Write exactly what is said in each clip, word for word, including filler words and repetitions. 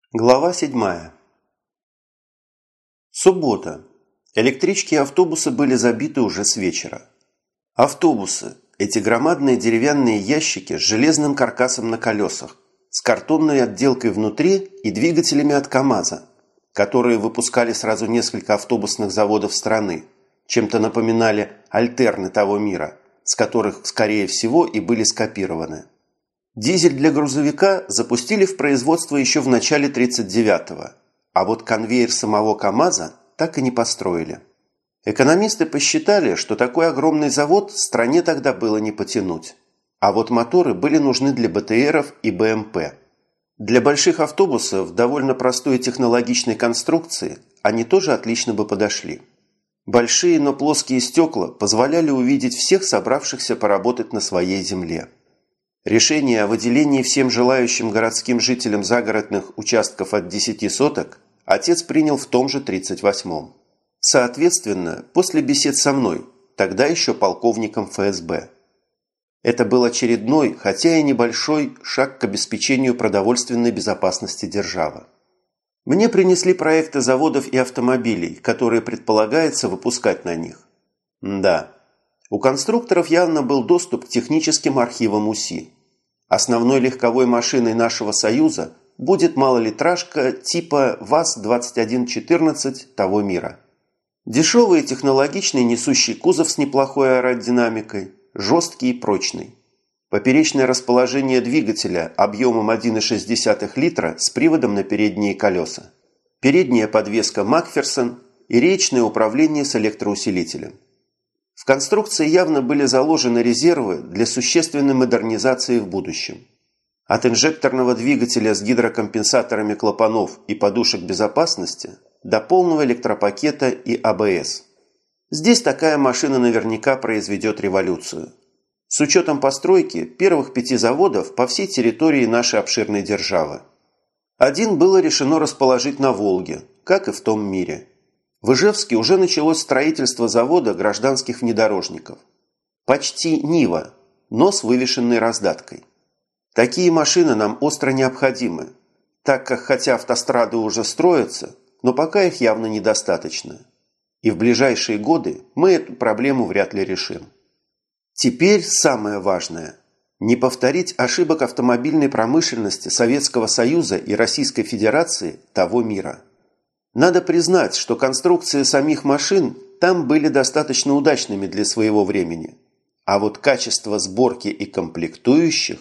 Глава седьмая. Суббота. Электрички и автобусы были забиты уже с вечера. Автобусы – эти громадные деревянные ящики с железным каркасом на колесах, с картонной отделкой внутри и двигателями от КАМАЗа, которые выпускали сразу несколько автобусных заводов страны, чем-то напоминали альтерны того мира, с которых, скорее всего, и были скопированы. Дизель для грузовика запустили в производство еще в начале тридцать девятого, а вот конвейер самого КАМАЗа так и не построили. Экономисты посчитали, что такой огромный завод стране тогда было не потянуть, а вот моторы были нужны для БТРов и БМП. Для больших автобусов довольно простой и технологичной конструкции они тоже отлично бы подошли. Большие, но плоские стекла позволяли увидеть всех собравшихся поработать на своей земле. Решение о выделении всем желающим городским жителям загородных участков от десяти соток отец принял в том же тридцать восьмом. Соответственно, после бесед со мной, тогда еще полковником ФСБ. Это был очередной, хотя и небольшой, шаг к обеспечению продовольственной безопасности державы. Мне принесли проекты заводов и автомобилей, которые предполагается выпускать на них. Да. У конструкторов явно был доступ к техническим архивам УСИ. Основной легковой машиной нашего Союза будет малолитражка типа ВАЗ двадцать один четырнадцать того мира. Дешевый и технологичный несущий кузов с неплохой аэродинамикой, жесткий и прочный. Поперечное расположение двигателя объемом один и шесть десятых литра с приводом на передние колеса. Передняя подвеска Макферсон и речное управление с электроусилителем. В конструкции явно были заложены резервы для существенной модернизации в будущем. От инжекторного двигателя с гидрокомпенсаторами клапанов и подушек безопасности до полного электропакета и АБС. Здесь такая машина наверняка произведет революцию. С учетом постройки первых пяти заводов по всей территории нашей обширной державы. Один было решено расположить на Волге, как и в том мире. В Ижевске уже началось строительство завода гражданских внедорожников. Почти Нива, но с вывешенной раздаткой. Такие машины нам остро необходимы, так как хотя автострады уже строятся, но пока их явно недостаточно. И в ближайшие годы мы эту проблему вряд ли решим. Теперь самое важное – не повторить ошибок автомобильной промышленности Советского Союза и Российской Федерации того мира. Надо признать, что конструкции самих машин там были достаточно удачными для своего времени. А вот качество сборки и комплектующих...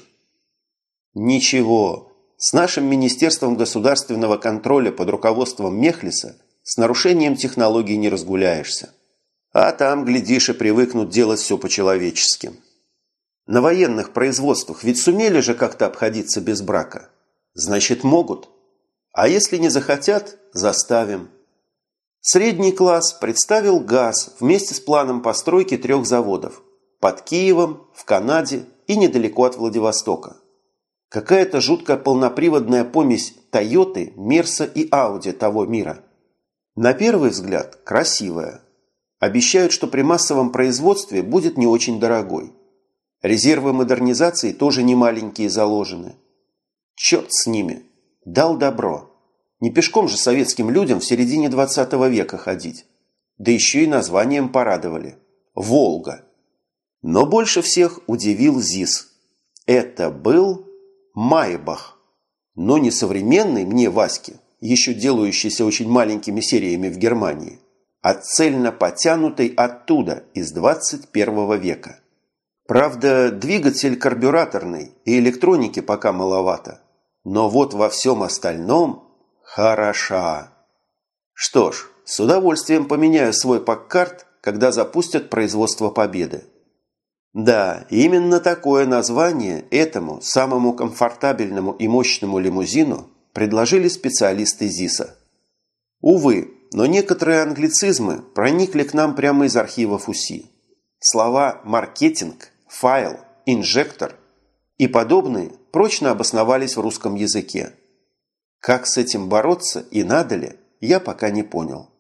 Ничего, с нашим Министерством государственного контроля под руководством Мехлиса с нарушением технологий не разгуляешься. А там, глядишь, и привыкнут делать все по-человечески. На военных производствах ведь сумели же как-то обходиться без брака. Значит, могут. А если не захотят, заставим. Средний класс представил ГАЗ вместе с планом постройки трех заводов. Под Киевом, в Канаде и недалеко от Владивостока. Какая-то жуткая полноприводная помесь Тойоты, Мерса и Ауди того мира. На первый взгляд красивая. Обещают, что при массовом производстве будет не очень дорогой. Резервы модернизации тоже немаленькие заложены. Черт с ними. Дал добро. Не пешком же советским людям в середине двадцатого века ходить. Да еще и названием порадовали. «Волга». Но больше всех удивил ЗИС. Это был Майбах. Но не современный мне Ваське, еще делающийся очень маленькими сериями в Германии, а цельно потянутый оттуда, из двадцать первого века. Правда, двигатель карбюраторный и электроники пока маловато. Но вот во всем остальном хороша. Что ж, с удовольствием поменяю свой паккарт, когда запустят производство Победы. Да, именно такое название этому самому комфортабельному и мощному лимузину предложили специалисты ЗИСа. Увы, но некоторые англицизмы проникли к нам прямо из архивов УСИ. Слова «маркетинг», «файл», «инжектор» и подобные прочно обосновались в русском языке. Как с этим бороться и надо ли, я пока не понял.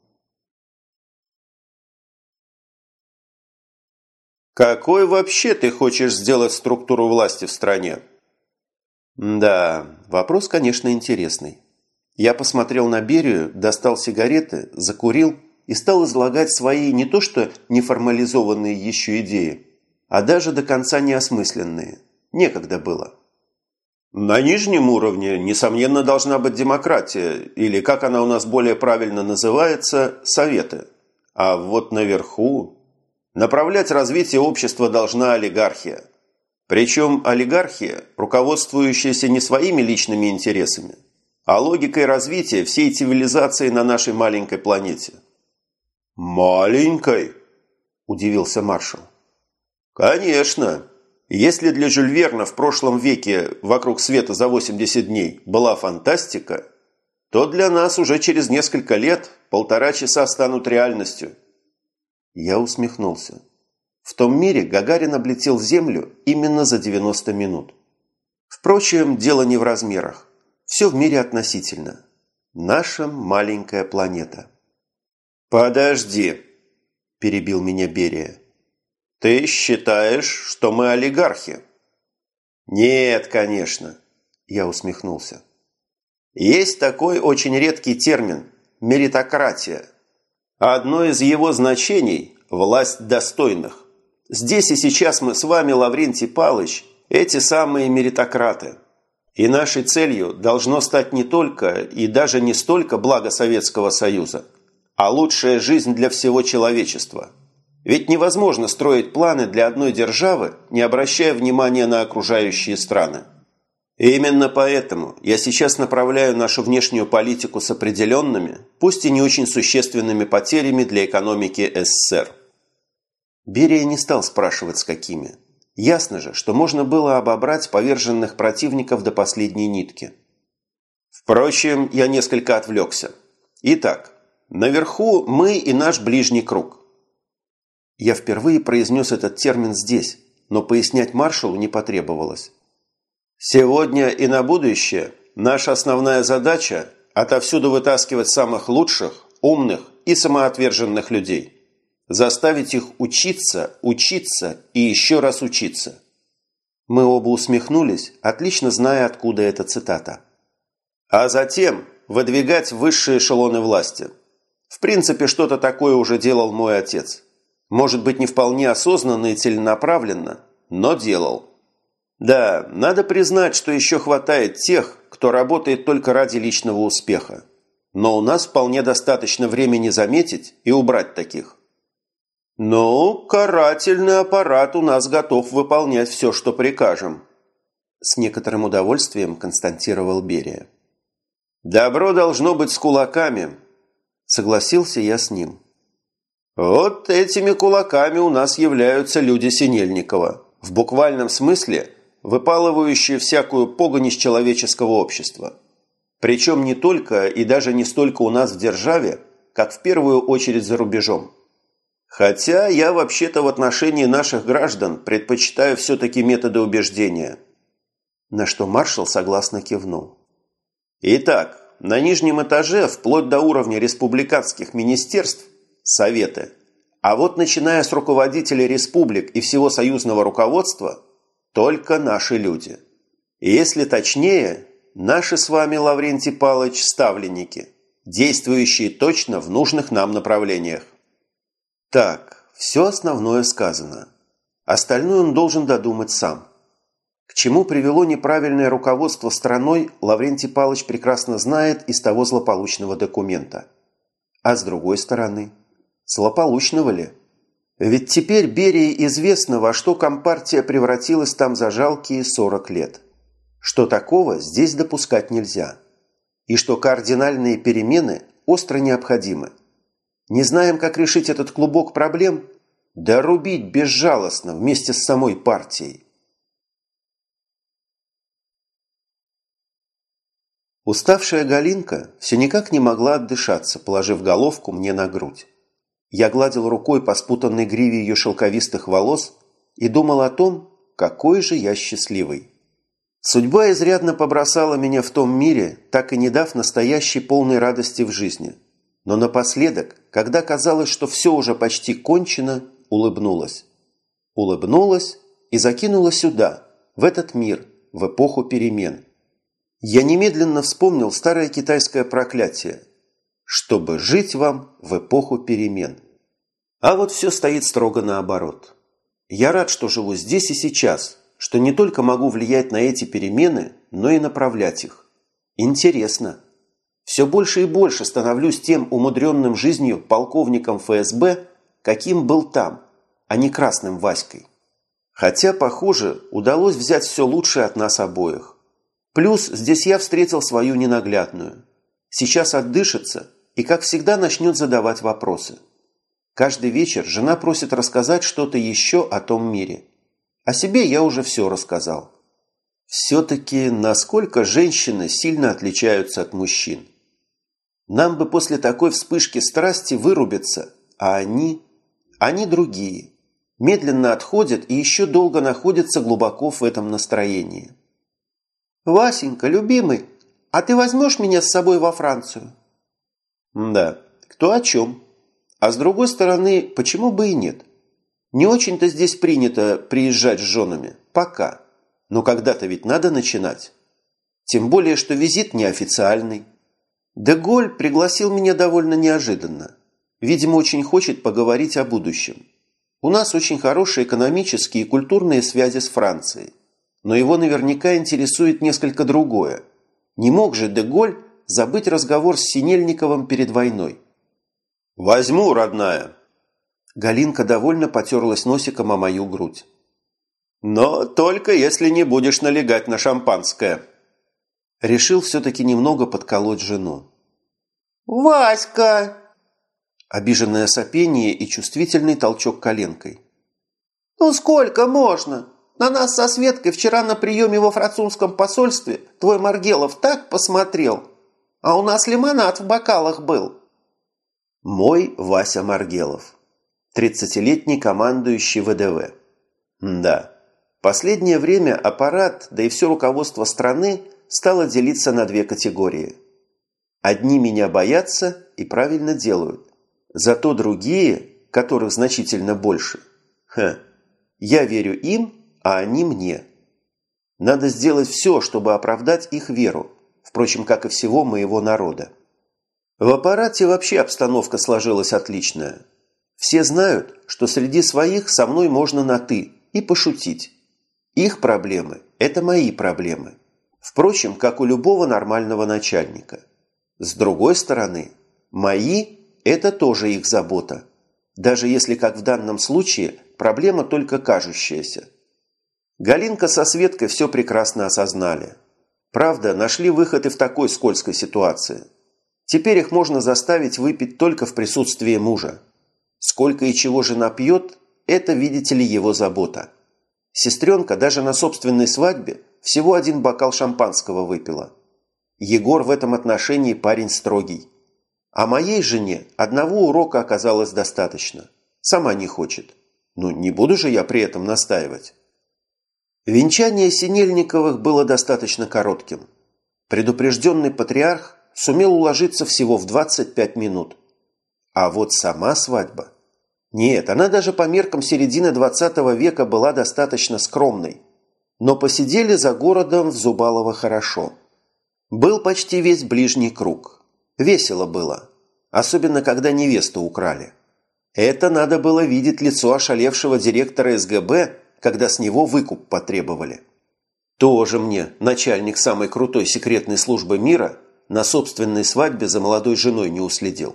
Какой вообще ты хочешь сделать структуру власти в стране? Да, вопрос, конечно, интересный. Я посмотрел на Берию, достал сигареты, закурил и стал излагать свои не то что неформализованные еще идеи, а даже до конца неосмысленные. Некогда было. На нижнем уровне, несомненно, должна быть демократия, или, как она у нас более правильно называется, советы. А вот наверху направлять развитие общества должна олигархия. Причем олигархия, руководствующаяся не своими личными интересами, а логикой развития всей цивилизации на нашей маленькой планете. «Маленькой?» – удивился маршал. «Конечно. Если для Жюль Верна в прошлом веке «Вокруг света за восемьдесят дней» была фантастика, то для нас уже через несколько лет полтора часа станут реальностью». Я усмехнулся. В том мире Гагарин облетел Землю именно за девяносто минут. Впрочем, дело не в размерах. Все в мире относительно. Наша маленькая планета. «Подожди», – перебил меня Берия. «Ты считаешь, что мы олигархи?» «Нет, конечно», – я усмехнулся. «Есть такой очень редкий термин – меритократия. Одно из его значений – власть достойных. Здесь и сейчас мы с вами, Лаврентий Палыч, эти самые меритократы. И нашей целью должно стать не только и даже не столько благо Советского Союза, а лучшая жизнь для всего человечества. Ведь невозможно строить планы для одной державы, не обращая внимания на окружающие страны. И именно поэтому я сейчас направляю нашу внешнюю политику с определенными, пусть и не очень существенными потерями для экономики СССР. Берия не стал спрашивать, с какими. Ясно же, что можно было обобрать поверженных противников до последней нитки. Впрочем, я несколько отвлекся. Итак, наверху мы и наш ближний круг. Я впервые произнес этот термин здесь, но пояснять маршалу не потребовалось. Сегодня и на будущее наша основная задача – отовсюду вытаскивать самых лучших, умных и самоотверженных людей. Заставить их учиться, учиться и еще раз учиться. Мы оба усмехнулись, отлично зная, откуда эта цитата. А затем выдвигать высшие эшелоны власти. В принципе, что-то такое уже делал мой отец. Может быть, не вполне осознанно и целенаправленно, но делал. Да, надо признать, что еще хватает тех, кто работает только ради личного успеха. Но у нас вполне достаточно времени заметить и убрать таких. «Ну, карательный аппарат у нас готов выполнять все, что прикажем», – с некоторым удовольствием констатировал Берия. «Добро должно быть с кулаками», – согласился я с ним. «Вот этими кулаками у нас являются люди Синельникова, в буквальном смысле выпалывающие всякую погонь из человеческого общества. Причем не только и даже не столько у нас в державе, как в первую очередь за рубежом. Хотя я вообще-то в отношении наших граждан предпочитаю все-таки методы убеждения». На что маршал согласно кивнул. Итак, на нижнем этаже, вплоть до уровня республиканских министерств, советы. А вот начиная с руководителей республик и всего союзного руководства, только наши люди. И если точнее, наши с вами, Лаврентий Палыч, ставленники, действующие точно в нужных нам направлениях. Так, все основное сказано. Остальное он должен додумать сам. К чему привело неправильное руководство страной, Лаврентий Палыч прекрасно знает из того злополучного документа. А с другой стороны, злополучного ли? Ведь теперь Берии известно, во что Компартия превратилась там за жалкие сорок лет. Что такого здесь допускать нельзя. И что кардинальные перемены остро необходимы. Не знаем, как решить этот клубок проблем? Да рубить безжалостно вместе с самой партией. Уставшая Галинка все никак не могла отдышаться, положив головку мне на грудь. Я гладил рукой по спутанной гриве ее шелковистых волос и думал о том, какой же я счастливый. Судьба изрядно побросала меня в том мире, так и не дав настоящей полной радости в жизни. Но напоследок, когда казалось, что все уже почти кончено, улыбнулась. Улыбнулась и закинула сюда, в этот мир, в эпоху перемен. Я немедленно вспомнил старое китайское проклятие: «Чтобы жить вам в эпоху перемен». А вот все стоит строго наоборот. Я рад, что живу здесь и сейчас, что не только могу влиять на эти перемены, но и направлять их. Интересно. Все больше и больше становлюсь тем умудренным жизнью полковником эф эс бэ, каким был там, а не красным Васькой. Хотя, похоже, удалось взять все лучшее от нас обоих. Плюс здесь я встретил свою ненаглядную. Сейчас отдышится и, как всегда, начнет задавать вопросы. Каждый вечер жена просит рассказать что-то еще о том мире. О себе я уже все рассказал. Все-таки насколько женщины сильно отличаются от мужчин. Нам бы после такой вспышки страсти вырубиться, а они... Они другие. Медленно отходят и еще долго находятся глубоко в этом настроении. «Васенька, любимый, а ты возьмешь меня с собой во Францию?» Да, кто о чем. А с другой стороны, почему бы и нет? Не очень-то здесь принято приезжать с женами. Пока. Но когда-то ведь надо начинать. Тем более, что визит неофициальный. Де Голль пригласил меня довольно неожиданно. Видимо, очень хочет поговорить о будущем. У нас очень хорошие экономические и культурные связи с Францией. Но его наверняка интересует несколько другое. Не мог же де Голль забыть разговор с Синельниковым перед войной? «Возьму, родная!» Галинка довольно потерлась носиком о мою грудь. «Но только если не будешь налегать на шампанское!» Решил все-таки немного подколоть жену. «Васька!» Обиженное сопение и чувствительный толчок коленкой. «Ну сколько можно? На нас со Светкой вчера на приеме во французском посольстве твой Маргелов так посмотрел, а у нас лимонад в бокалах был». Мой Вася Маргелов, тридцатилетний командующий вэ дэ вэ. Да, последнее время аппарат, да и все руководство страны стало делиться на две категории. Одни меня боятся и правильно делают, зато другие, которых значительно больше, ха, я верю им, а они мне. Надо сделать все, чтобы оправдать их веру, впрочем, как и всего моего народа. В аппарате вообще обстановка сложилась отличная. Все знают, что среди своих со мной можно на «ты» и пошутить. Их проблемы – это мои проблемы. Впрочем, как у любого нормального начальника. С другой стороны, мои – это тоже их забота. Даже если, как в данном случае, проблема только кажущаяся. Галинка со Светкой все прекрасно осознали. Правда, нашли выход и в такой скользкой ситуации. Теперь их можно заставить выпить только в присутствии мужа. Сколько и чего жена пьет – это, видите ли, его забота. Сестренка даже на собственной свадьбе всего один бокал шампанского выпила. Егор в этом отношении парень строгий. А моей жене одного урока оказалось достаточно. Сама не хочет. Ну, не буду же я при этом настаивать. Венчание Синельниковых было достаточно коротким. Предупрежденный патриарх сумел уложиться всего в двадцать пять минут. А вот сама свадьба... Нет, она даже по меркам середины двадцатого века была достаточно скромной. Но посидели за городом в Зубалово хорошо. Был почти весь ближний круг. Весело было. Особенно, когда невесту украли. Это надо было видеть лицо ошалевшего директора эс гэ бэ, когда с него выкуп потребовали. Тоже мне начальник самой крутой секретной службы мира на собственной свадьбе за молодой женой не уследил.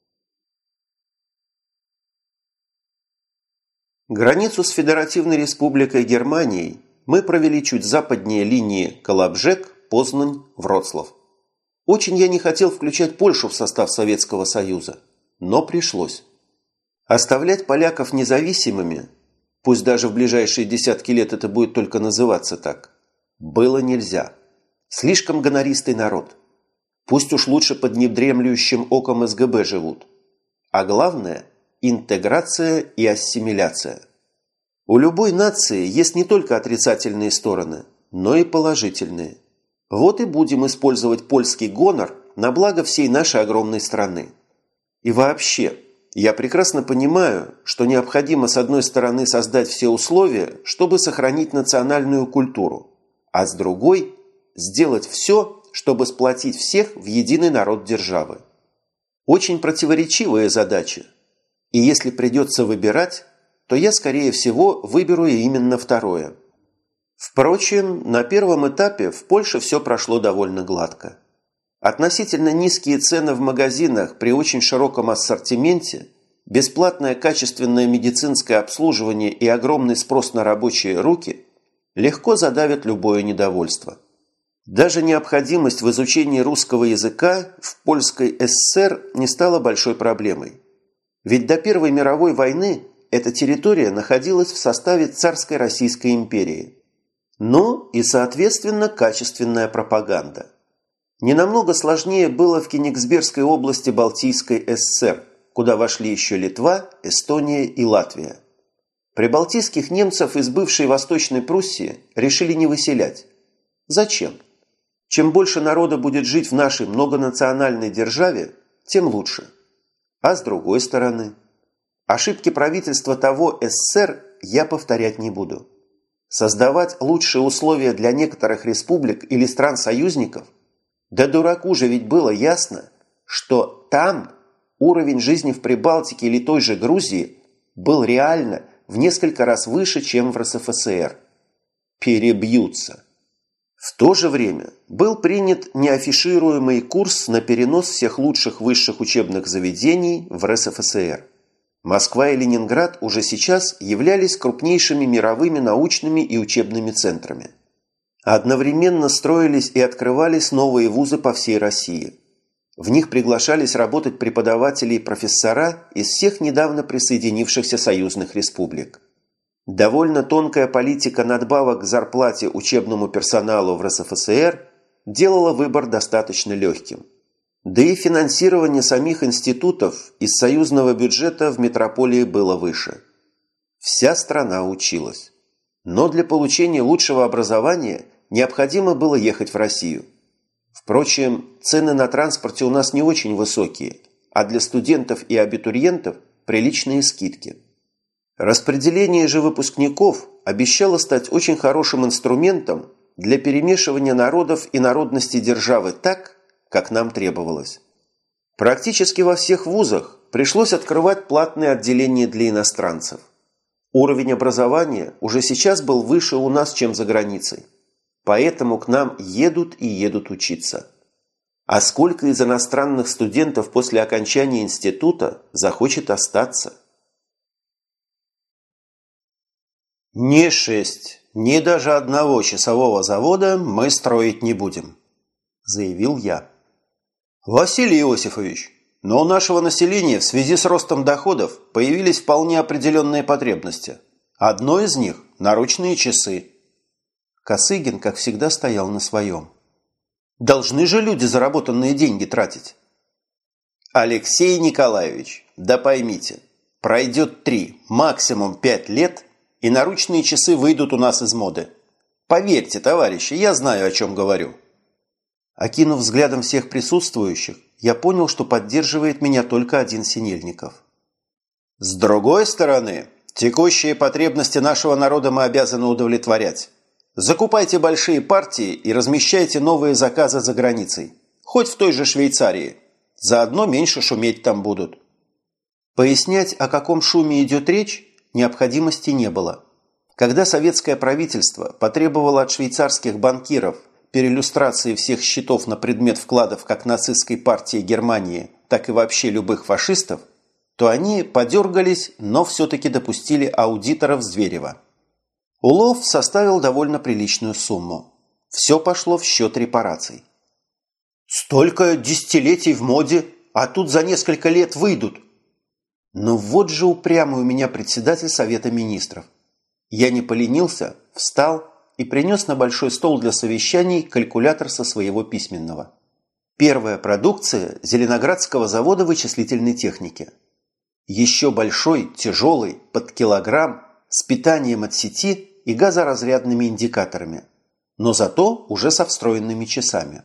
Границу с Федеративной Республикой Германией мы провели чуть западнее линии Колобжек, Познань, Вроцлав. Очень я не хотел включать Польшу в состав Советского Союза, но пришлось. Оставлять поляков независимыми, пусть даже в ближайшие десятки лет это будет только называться так, было нельзя. Слишком гонористый народ. Пусть уж лучше под недремлющим оком эс гэ бэ живут. А главное – интеграция и ассимиляция. У любой нации есть не только отрицательные стороны, но и положительные. Вот и будем использовать польский гонор на благо всей нашей огромной страны. И вообще, я прекрасно понимаю, что необходимо с одной стороны создать все условия, чтобы сохранить национальную культуру, а с другой – сделать все, чтобы сплотить всех в единый народ державы. Очень противоречивая задача. И если придется выбирать, то я, скорее всего, выберу именно второе. Впрочем, на первом этапе в Польше все прошло довольно гладко. Относительно низкие цены в магазинах при очень широком ассортименте, бесплатное качественное медицинское обслуживание и огромный спрос на рабочие руки легко задавят любое недовольство. Даже необходимость в изучении русского языка в Польской ССР не стала большой проблемой. Ведь до Первой мировой войны эта территория находилась в составе царской Российской империи. Ну и, соответственно, качественная пропаганда. Не намного сложнее было в Кенигсбергской области Балтийской ССР, куда вошли еще Литва, Эстония и Латвия. Прибалтийских немцев из бывшей Восточной Пруссии решили не выселять. Зачем? Чем больше народа будет жить в нашей многонациональной державе, тем лучше. А с другой стороны, ошибки правительства того СССР я повторять не буду. Создавать лучшие условия для некоторых республик или стран-союзников? Да дураку же ведь было ясно, что там уровень жизни в Прибалтике или той же Грузии был реально в несколько раз выше, чем в РСФСР. Перебьются. В то же время был принят неафишируемый курс на перенос всех лучших высших учебных заведений в РСФСР. Москва и Ленинград уже сейчас являлись крупнейшими мировыми научными и учебными центрами. Одновременно строились и открывались новые вузы по всей России. В них приглашались работать преподаватели и профессора из всех недавно присоединившихся союзных республик. Довольно тонкая политика надбавок к зарплате учебному персоналу в РСФСР делала выбор достаточно легким. Да и финансирование самих институтов из союзного бюджета в метрополии было выше. Вся страна училась. Но для получения лучшего образования необходимо было ехать в Россию. Впрочем, цены на транспорте у нас не очень высокие, а для студентов и абитуриентов приличные скидки. Распределение же выпускников обещало стать очень хорошим инструментом для перемешивания народов и народностей державы так, как нам требовалось. Практически во всех вузах пришлось открывать платные отделения для иностранцев. Уровень образования уже сейчас был выше у нас, чем за границей. Поэтому к нам едут и едут учиться. А сколько из иностранных студентов после окончания института захочет остаться? Ни шесть, ни даже одного часового завода мы строить не будем, заявил я. Василий Иосифович, но у нашего населения в связи с ростом доходов появились вполне определенные потребности. Одно из них – наручные часы. Косыгин, как всегда, стоял на своем. Должны же люди заработанные деньги тратить. Алексей Николаевич, да поймите, пройдет три, максимум пять лет, и наручные часы выйдут у нас из моды. Поверьте, товарищи, я знаю, о чем говорю. Окинув взглядом всех присутствующих, я понял, что поддерживает меня только один Синельников. С другой стороны, текущие потребности нашего народа мы обязаны удовлетворять. Закупайте большие партии и размещайте новые заказы за границей. Хоть в той же Швейцарии. Заодно меньше шуметь там будут. Пояснять, о каком шуме идет речь, необходимости не было. Когда советское правительство потребовало от швейцарских банкиров переиллюстрации всех счетов на предмет вкладов как нацистской партии Германии, так и вообще любых фашистов, то они подергались, но все-таки допустили аудиторов Зверева. Улов составил довольно приличную сумму. Все пошло в счет репараций. Столько десятилетий в моде, а тут за несколько лет выйдут. Ну вот же упрямый у меня председатель Совета Министров. Я не поленился, встал и принес на большой стол для совещаний калькулятор со своего письменного. Первая продукция Зеленоградского завода вычислительной техники. Еще большой, тяжелый, под килограмм, с питанием от сети и газоразрядными индикаторами, но зато уже со встроенными часами.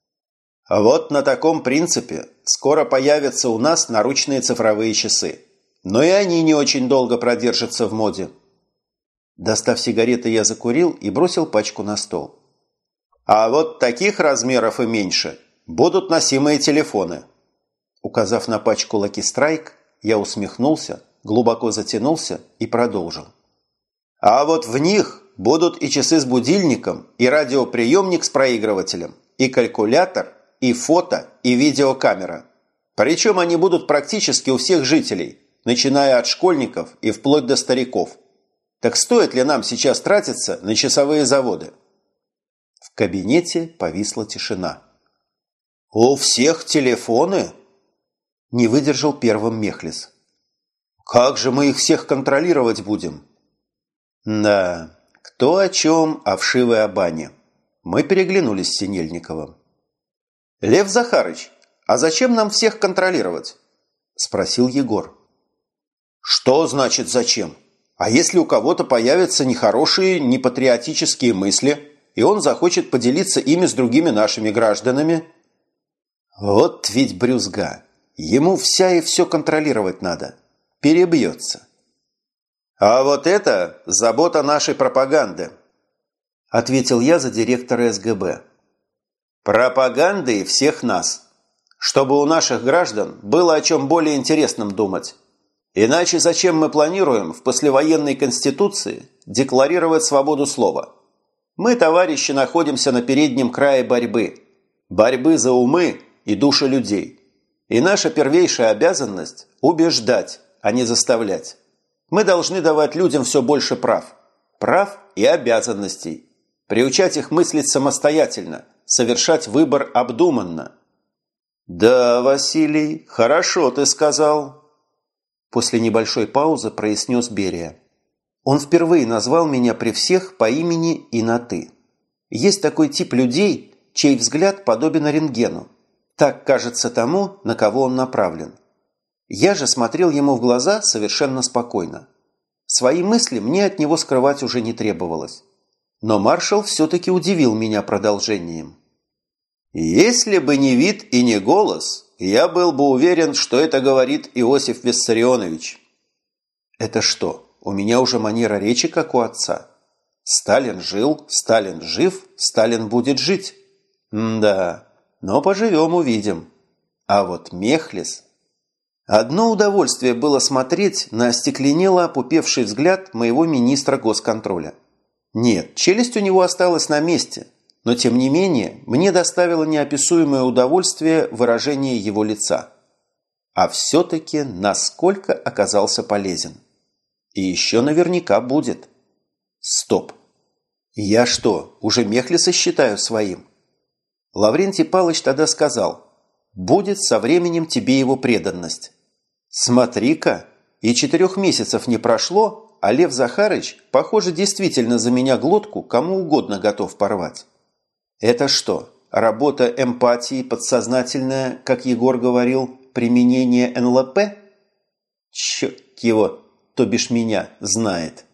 А вот на таком принципе скоро появятся у нас наручные цифровые часы. Но и они не очень долго продержатся в моде. Достав сигареты, я закурил и бросил пачку на стол. А вот таких размеров и меньше будут носимые телефоны. Указав на пачку Lucky Strike, я усмехнулся, глубоко затянулся и продолжил. А вот в них будут и часы с будильником, и радиоприемник с проигрывателем, и калькулятор, и фото, и видеокамера. Причем они будут практически у всех жителей, начиная от школьников и вплоть до стариков. Так стоит ли нам сейчас тратиться на часовые заводы? В кабинете повисла тишина. «У всех телефоны?» – не выдержал первым Мехлис. «Как же мы их всех контролировать будем?» «Да, кто о чем, а вшивы о бане». Мы переглянулись с Синельниковым. «Лев Захарыч, а зачем нам всех контролировать?» – спросил Егор. «Что значит зачем? А если у кого-то появятся нехорошие, непатриотические мысли, и он захочет поделиться ими с другими нашими гражданами?» «Вот ведь брюзга! Ему вся и все контролировать надо. Перебьется». «А вот это забота нашей пропаганды», – ответил я за директора эс гэ бэ. «Пропаганды всех нас, чтобы у наших граждан было о чем более интересном думать. Иначе зачем мы планируем в послевоенной конституции декларировать свободу слова? Мы, товарищи, находимся на переднем крае борьбы. Борьбы за умы и души людей. И наша первейшая обязанность – убеждать, а не заставлять. Мы должны давать людям все больше прав. Прав и обязанностей. Приучать их мыслить самостоятельно, совершать выбор обдуманно». «Да, Василий, хорошо ты сказал», – после небольшой паузы произнес Берия. Он впервые назвал меня при всех по имени и на «ты». Есть такой тип людей, чей взгляд подобен рентгену. Так кажется тому, на кого он направлен. Я же смотрел ему в глаза совершенно спокойно. Свои мысли мне от него скрывать уже не требовалось. Но маршал все-таки удивил меня продолжением. «Если бы не вид и не голос, я был бы уверен, что это говорит Иосиф Виссарионович». «Это что, у меня уже манера речи, как у отца? Сталин жил, Сталин жив, Сталин будет жить. М-да, но поживем – увидим. А вот Мехлис...» Одно удовольствие было смотреть на остекленело опупевший взгляд моего министра госконтроля. Нет, челюсть у него осталась на месте, но тем не менее мне доставило неописуемое удовольствие выражение его лица. А все-таки насколько оказался полезен. И еще наверняка будет. Стоп. Я что, уже Мехлиса считаю своим? Лаврентий Павлович тогда сказал: «Будет со временем тебе его преданность». Смотри-ка, и четырех месяцев не прошло, а Лев Захарыч, похоже, действительно за меня глотку кому угодно готов порвать. Это что, работа эмпатии подсознательная, как Егор говорил, применение эн эл пэ? Черт его, то бишь меня, знает.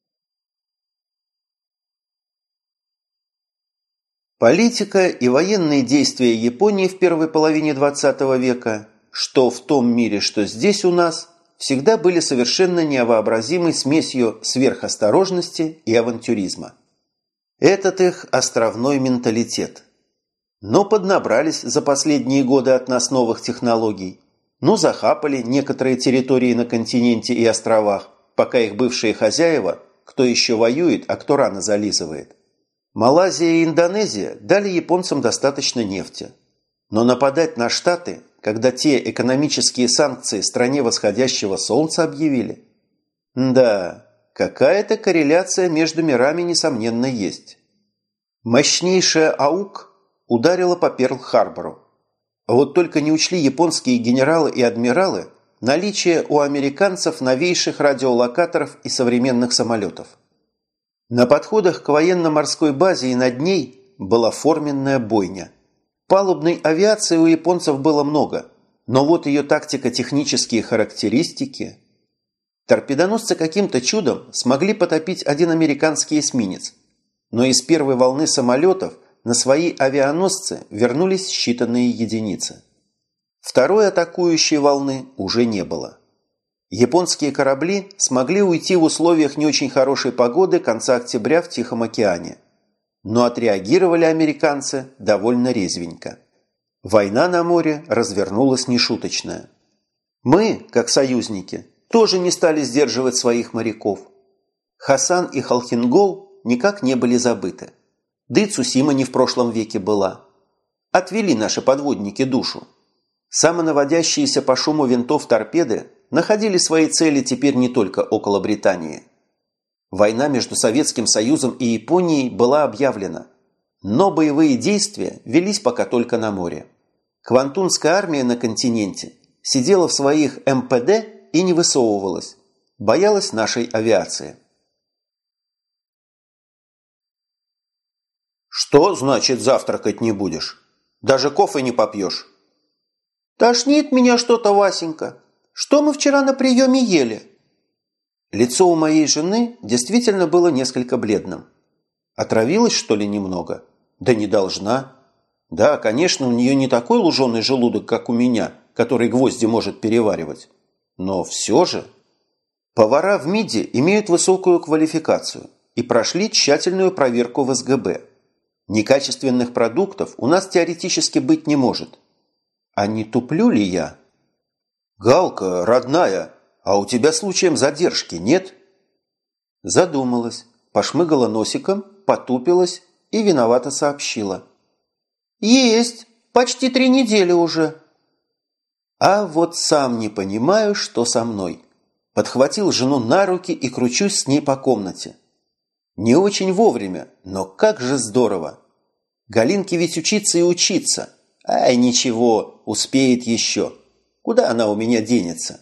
Политика и военные действия Японии в первой половине двадцатого века, что в том мире, что здесь у нас, всегда были совершенно невообразимой смесью сверхосторожности и авантюризма. Этот их островной менталитет. Но поднабрались за последние годы от нас новых технологий. Ну, захапали некоторые территории на континенте и островах, пока их бывшие хозяева, кто еще воюет, а кто рано зализывает. Малайзия и Индонезия дали японцам достаточно нефти. Но нападать на Штаты, когда те экономические санкции стране восходящего солнца объявили? Да, какая-то корреляция между мирами, несомненно, есть. Мощнейшая АУК ударила по Перл-Харбору. А вот только не учли японские генералы и адмиралы наличие у американцев новейших радиолокаторов и современных самолетов. На подходах к военно-морской базе и над ней была форменная бойня. Палубной авиации у японцев было много, но вот ее тактико-технические характеристики... Торпедоносцы каким-то чудом смогли потопить один американский эсминец, но из первой волны самолетов на свои авианосцы вернулись считанные единицы. Второй атакующей волны уже не было. Японские корабли смогли уйти в условиях не очень хорошей погоды конца октября в Тихом океане. Но отреагировали американцы довольно резвенько. Война на море развернулась нешуточная. Мы, как союзники, тоже не стали сдерживать своих моряков. Хасан и Халхингол никак не были забыты. Да и Цусима не в прошлом веке была. Отвели наши подводники душу. Самонаводящиеся по шуму винтов торпеды находили свои цели теперь не только около Британии. Война между Советским Союзом и Японией была объявлена, но боевые действия велись пока только на море. Квантунская армия на континенте сидела в своих эм пэ дэ и не высовывалась, боялась нашей авиации. «Что значит завтракать не будешь? Даже кофе не попьешь?» «Тошнит меня что-то, Васенька. Что мы вчера на приеме ели?» Лицо у моей жены действительно было несколько бледным. Отравилась, что ли, немного? Да не должна. Да, конечно, у нее не такой луженый желудок, как у меня, который гвозди может переваривать. Но все же... Повара в МИДе имеют высокую квалификацию и прошли тщательную проверку в эс гэ бэ. Некачественных продуктов у нас теоретически быть не может. А не туплю ли я? «Галка, родная, а у тебя случаем задержки нет?» Задумалась, пошмыгала носиком, потупилась и виновато сообщила. «Есть, почти три недели уже». А вот сам не понимаю, что со мной. Подхватил жену на руки и кручусь с ней по комнате. Не очень вовремя, но как же здорово. Галинке ведь учиться и учиться. Ай, ничего, успеет еще. Куда она у меня денется?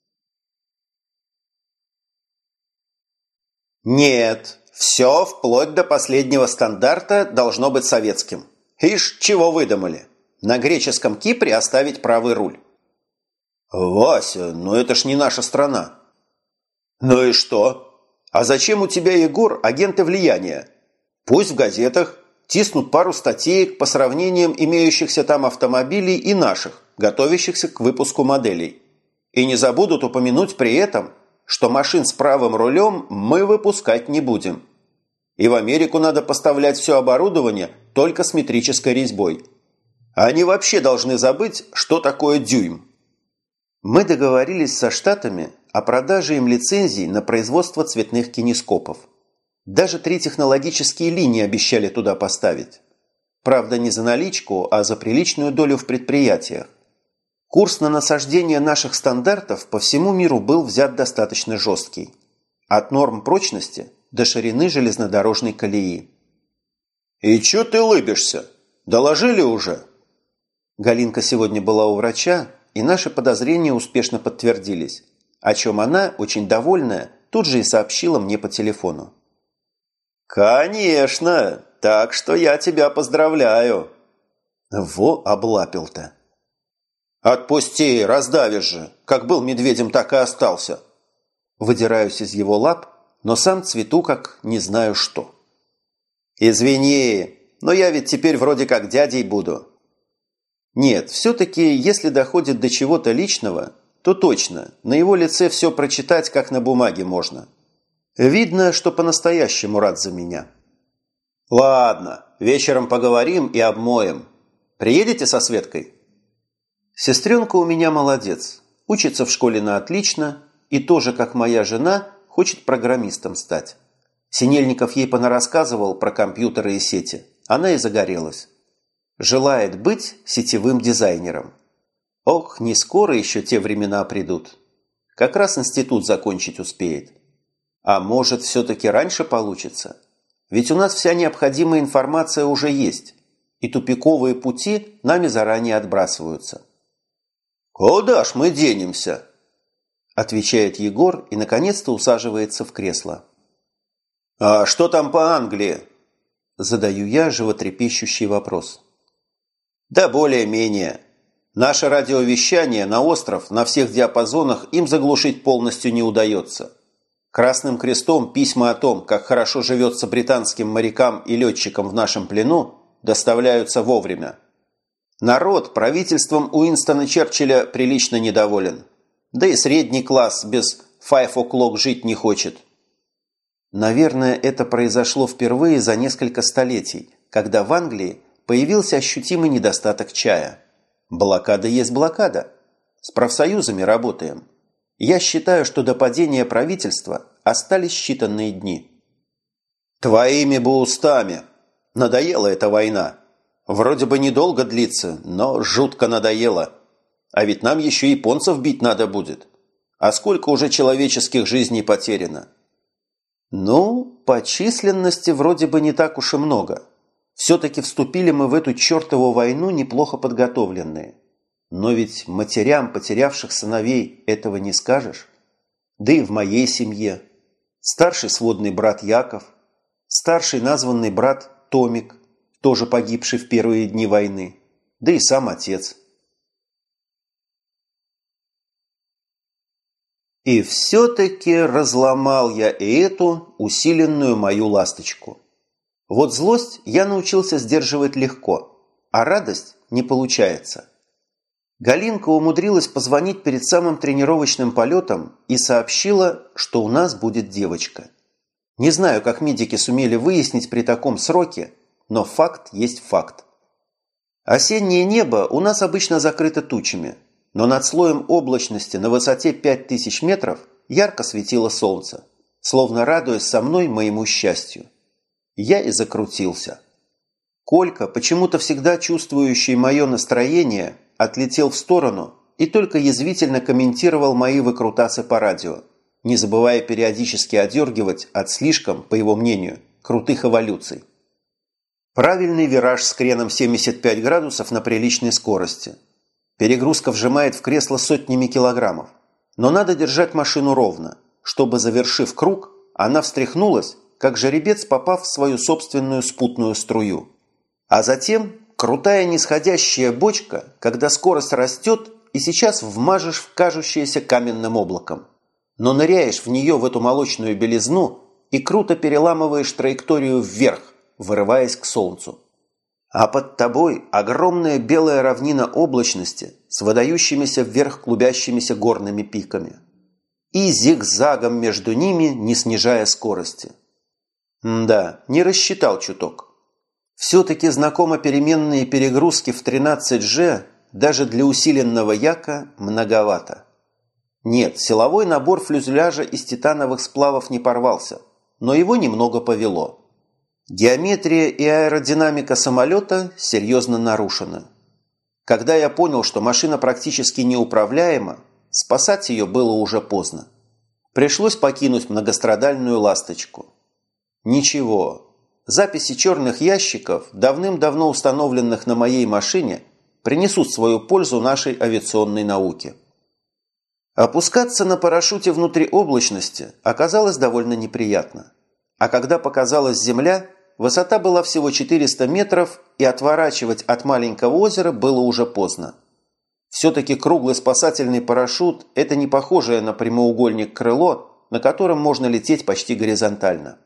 Нет, все вплоть до последнего стандарта должно быть советским. Ишь, чего выдумали? На греческом Кипре оставить правый руль. Вася, ну это ж не наша страна. Ну и что? А зачем у тебя, Егор, агенты влияния? Пусть в газетах тиснут пару статеек по сравнениям имеющихся там автомобилей и наших, готовящихся к выпуску моделей. И не забудут упомянуть при этом, что машин с правым рулем мы выпускать не будем. И в Америку надо поставлять все оборудование только с метрической резьбой. Они вообще должны забыть, что такое дюйм. Мы договорились со Штатами о продаже им лицензий на производство цветных кинескопов. Даже три технологические линии обещали туда поставить. Правда, не за наличку, а за приличную долю в предприятиях. Курс на насаждение наших стандартов по всему миру был взят достаточно жесткий. От норм прочности до ширины железнодорожной колеи. «И чё ты лыбишься? Доложили уже?» Галинка сегодня была у врача, и наши подозрения успешно подтвердились, о чем она, очень довольная, тут же и сообщила мне по телефону. «Конечно! Так что я тебя поздравляю!» Во облапил-то! «Отпусти, раздавишь же! Как был медведем, так и остался!» Выдираюсь из его лап, но сам цвету как не знаю что. «Извини, но я ведь теперь вроде как дядей буду!» Нет, все-таки, если доходит до чего-то личного, то точно, на его лице все прочитать, как на бумаге можно. Видно, что по-настоящему рад за меня. Ладно, вечером поговорим и обмоем. Приедете со Светкой? Сестренка у меня молодец. Учится в школе на отлично и тоже, как моя жена, хочет программистом стать. Синельников ей понарассказывал про компьютеры и сети. Она и загорелась. Желает быть сетевым дизайнером. Ох, не скоро еще те времена придут. Как раз институт закончить успеет. А может, все-таки раньше получится? Ведь у нас вся необходимая информация уже есть, и тупиковые пути нами заранее отбрасываются. «Куда ж мы денемся?» Отвечает Егор и, наконец-то, усаживается в кресло. «А что там по Англии?» Задаю я животрепещущий вопрос. «Да более-менее. Наше радиовещание на остров на всех диапазонах им заглушить полностью не удается. Красным крестом письма о том, как хорошо живется британским морякам и летчикам в нашем плену, доставляются вовремя. Народ правительством Уинстона Черчилля прилично недоволен. Да и средний класс без «five o'clock» жить не хочет. Наверное, это произошло впервые за несколько столетий, когда в Англии появился ощутимый недостаток чая. Блокада есть блокада. С профсоюзами работаем. Я считаю, что до падения правительства остались считанные дни. Твоими бы устами. Надоела эта война. Вроде бы недолго длится, но жутко надоело. А ведь нам еще японцев бить надо будет. А сколько уже человеческих жизней потеряно? Ну, по численности вроде бы не так уж и много. Все-таки вступили мы в эту чертову войну неплохо подготовленные. Но ведь матерям, потерявших сыновей, этого не скажешь. Да и в моей семье. Старший сводный брат Яков, старший названный брат Томик, тоже погибший в первые дни войны, да и сам отец. И все-таки разломал я и эту усиленную мою ласточку. Вот злость я научился сдерживать легко, а радость не получается. Галинка умудрилась позвонить перед самым тренировочным полетом и сообщила, что у нас будет девочка. Не знаю, как медики сумели выяснить при таком сроке, но факт есть факт. Осеннее небо у нас обычно закрыто тучами, но над слоем облачности на высоте пять тысяч метров ярко светило солнце, словно радуясь со мной моему счастью. Я и закрутился. Колька, почему-то всегда чувствующий мое настроение, отлетел в сторону и только язвительно комментировал мои выкрутасы по радио, не забывая периодически одергивать от слишком, по его мнению, крутых эволюций. Правильный вираж с креном семьдесят пять градусов на приличной скорости. Перегрузка вжимает в кресло сотнями килограммов. Но надо держать машину ровно, чтобы, завершив круг, она встряхнулась, как жеребец, попав в свою собственную спутную струю. А затем крутая нисходящая бочка, когда скорость растет, и сейчас вмажешь в кажущееся каменным облаком. Но ныряешь в нее, в эту молочную белизну, и круто переламываешь траекторию вверх, вырываясь к солнцу. А под тобой огромная белая равнина облачности с выдающимися вверх клубящимися горными пиками. И зигзагом между ними, не снижая скорости. М-да, не рассчитал чуток. Все-таки знакомо переменные перегрузки в тринадцать джи даже для усиленного яка многовато. Нет, силовой набор фюзеляжа из титановых сплавов не порвался, но его немного повело. Геометрия и аэродинамика самолета серьезно нарушены. Когда я понял, что машина практически неуправляема, спасать ее было уже поздно. Пришлось покинуть многострадальную ласточку. Ничего, записи черных ящиков, давным-давно установленных на моей машине, принесут свою пользу нашей авиационной науке. Опускаться на парашюте внутри облачности оказалось довольно неприятно. А когда показалась земля, высота была всего четыреста метров, и отворачивать от маленького озера было уже поздно. Все-таки круглый спасательный парашют – это не похожее на прямоугольник крыло, на котором можно лететь почти горизонтально.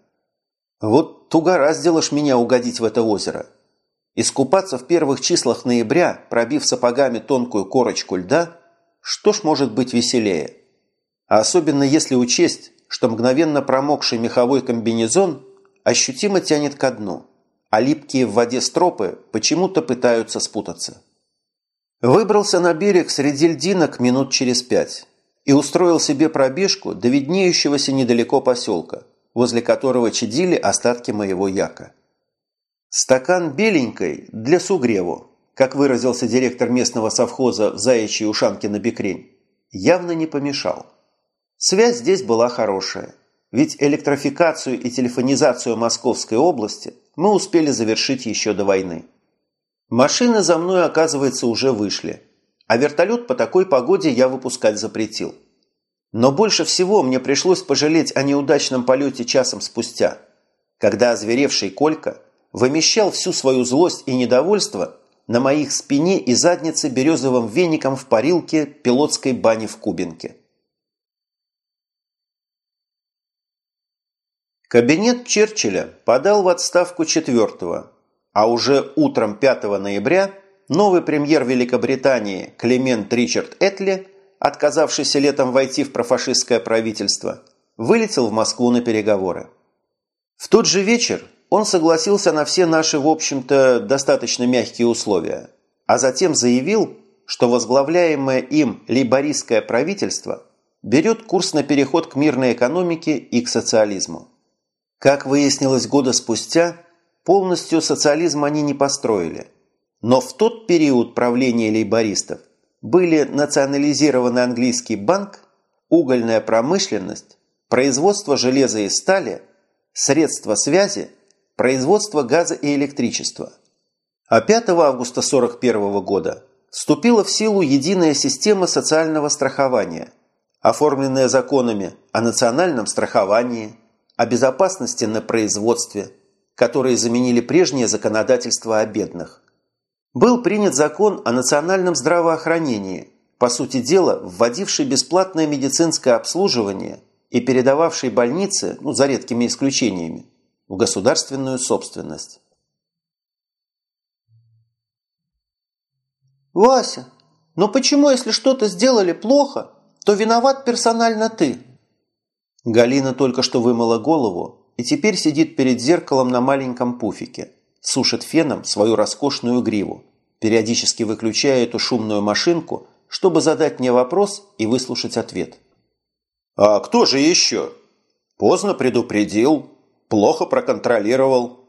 Вот угораздило ж меня угодить в это озеро. Искупаться в первых числах ноября, пробив сапогами тонкую корочку льда, что ж может быть веселее? А особенно если учесть, что мгновенно промокший меховой комбинезон ощутимо тянет ко дну, а липкие в воде стропы почему-то пытаются спутаться. Выбрался на берег среди льдинок минут через пять и устроил себе пробежку до виднеющегося недалеко поселка, возле которого чадили остатки моего яка. Стакан беленькой для сугреву, как выразился директор местного совхоза в Заячьей Ушанке на Бекрень, явно не помешал. Связь здесь была хорошая, ведь электрификацию и телефонизацию Московской области мы успели завершить еще до войны. Машины за мной, оказывается, уже вышли, а вертолет по такой погоде я выпускать запретил. Но больше всего мне пришлось пожалеть о неудачном полете часом спустя, когда озверевший Колька вымещал всю свою злость и недовольство на моих спине и заднице березовым веником в парилке пилотской бани в Кубинке. Кабинет Черчилля подал в отставку четвертого, а уже утром пятого ноября новый премьер Великобритании Клемент Ричард Этли, отказавшийся летом войти в профашистское правительство, вылетел в Москву на переговоры. В тот же вечер он согласился на все наши, в общем-то, достаточно мягкие условия, а затем заявил, что возглавляемое им лейбористское правительство берет курс на переход к мирной экономике и к социализму. Как выяснилось года спустя, полностью социализм они не построили, но в тот период правления лейбористов были национализированы английский банк, угольная промышленность, производство железа и стали, средства связи, производство газа и электричества. А пятого августа сорок первого года вступила в силу единая система социального страхования, оформленная законами о национальном страховании, о безопасности на производстве, которые заменили прежнее законодательство о бедных. Был принят закон о национальном здравоохранении, по сути дела, вводивший бесплатное медицинское обслуживание и передававший больницы, ну, за редкими исключениями, в государственную собственность. «Вася, но почему, если что-то сделали плохо, то виноват персонально ты?» Галина только что вымыла голову и теперь сидит перед зеркалом на маленьком пуфике, сушит феном свою роскошную гриву, периодически выключая эту шумную машинку, чтобы задать мне вопрос и выслушать ответ. «А кто же еще? Поздно предупредил, плохо проконтролировал».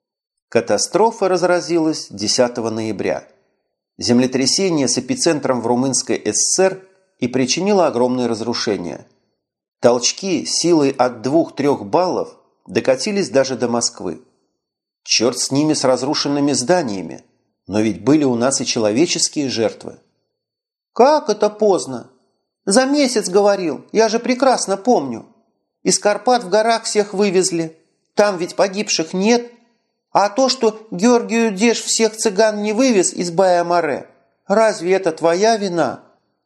Катастрофа разразилась десятого ноября. Землетрясение с эпицентром в Румынской ССР и причинило огромные разрушения. Толчки силой от двух-трех баллов докатились даже до Москвы. Черт с ними, с разрушенными зданиями, но ведь были у нас и человеческие жертвы. «Как это поздно? За месяц говорил, я же прекрасно помню. Из Карпат в горах всех вывезли, там ведь погибших нет. А то, что Георгию Деж всех цыган не вывез из Бая-Море, разве это твоя вина?»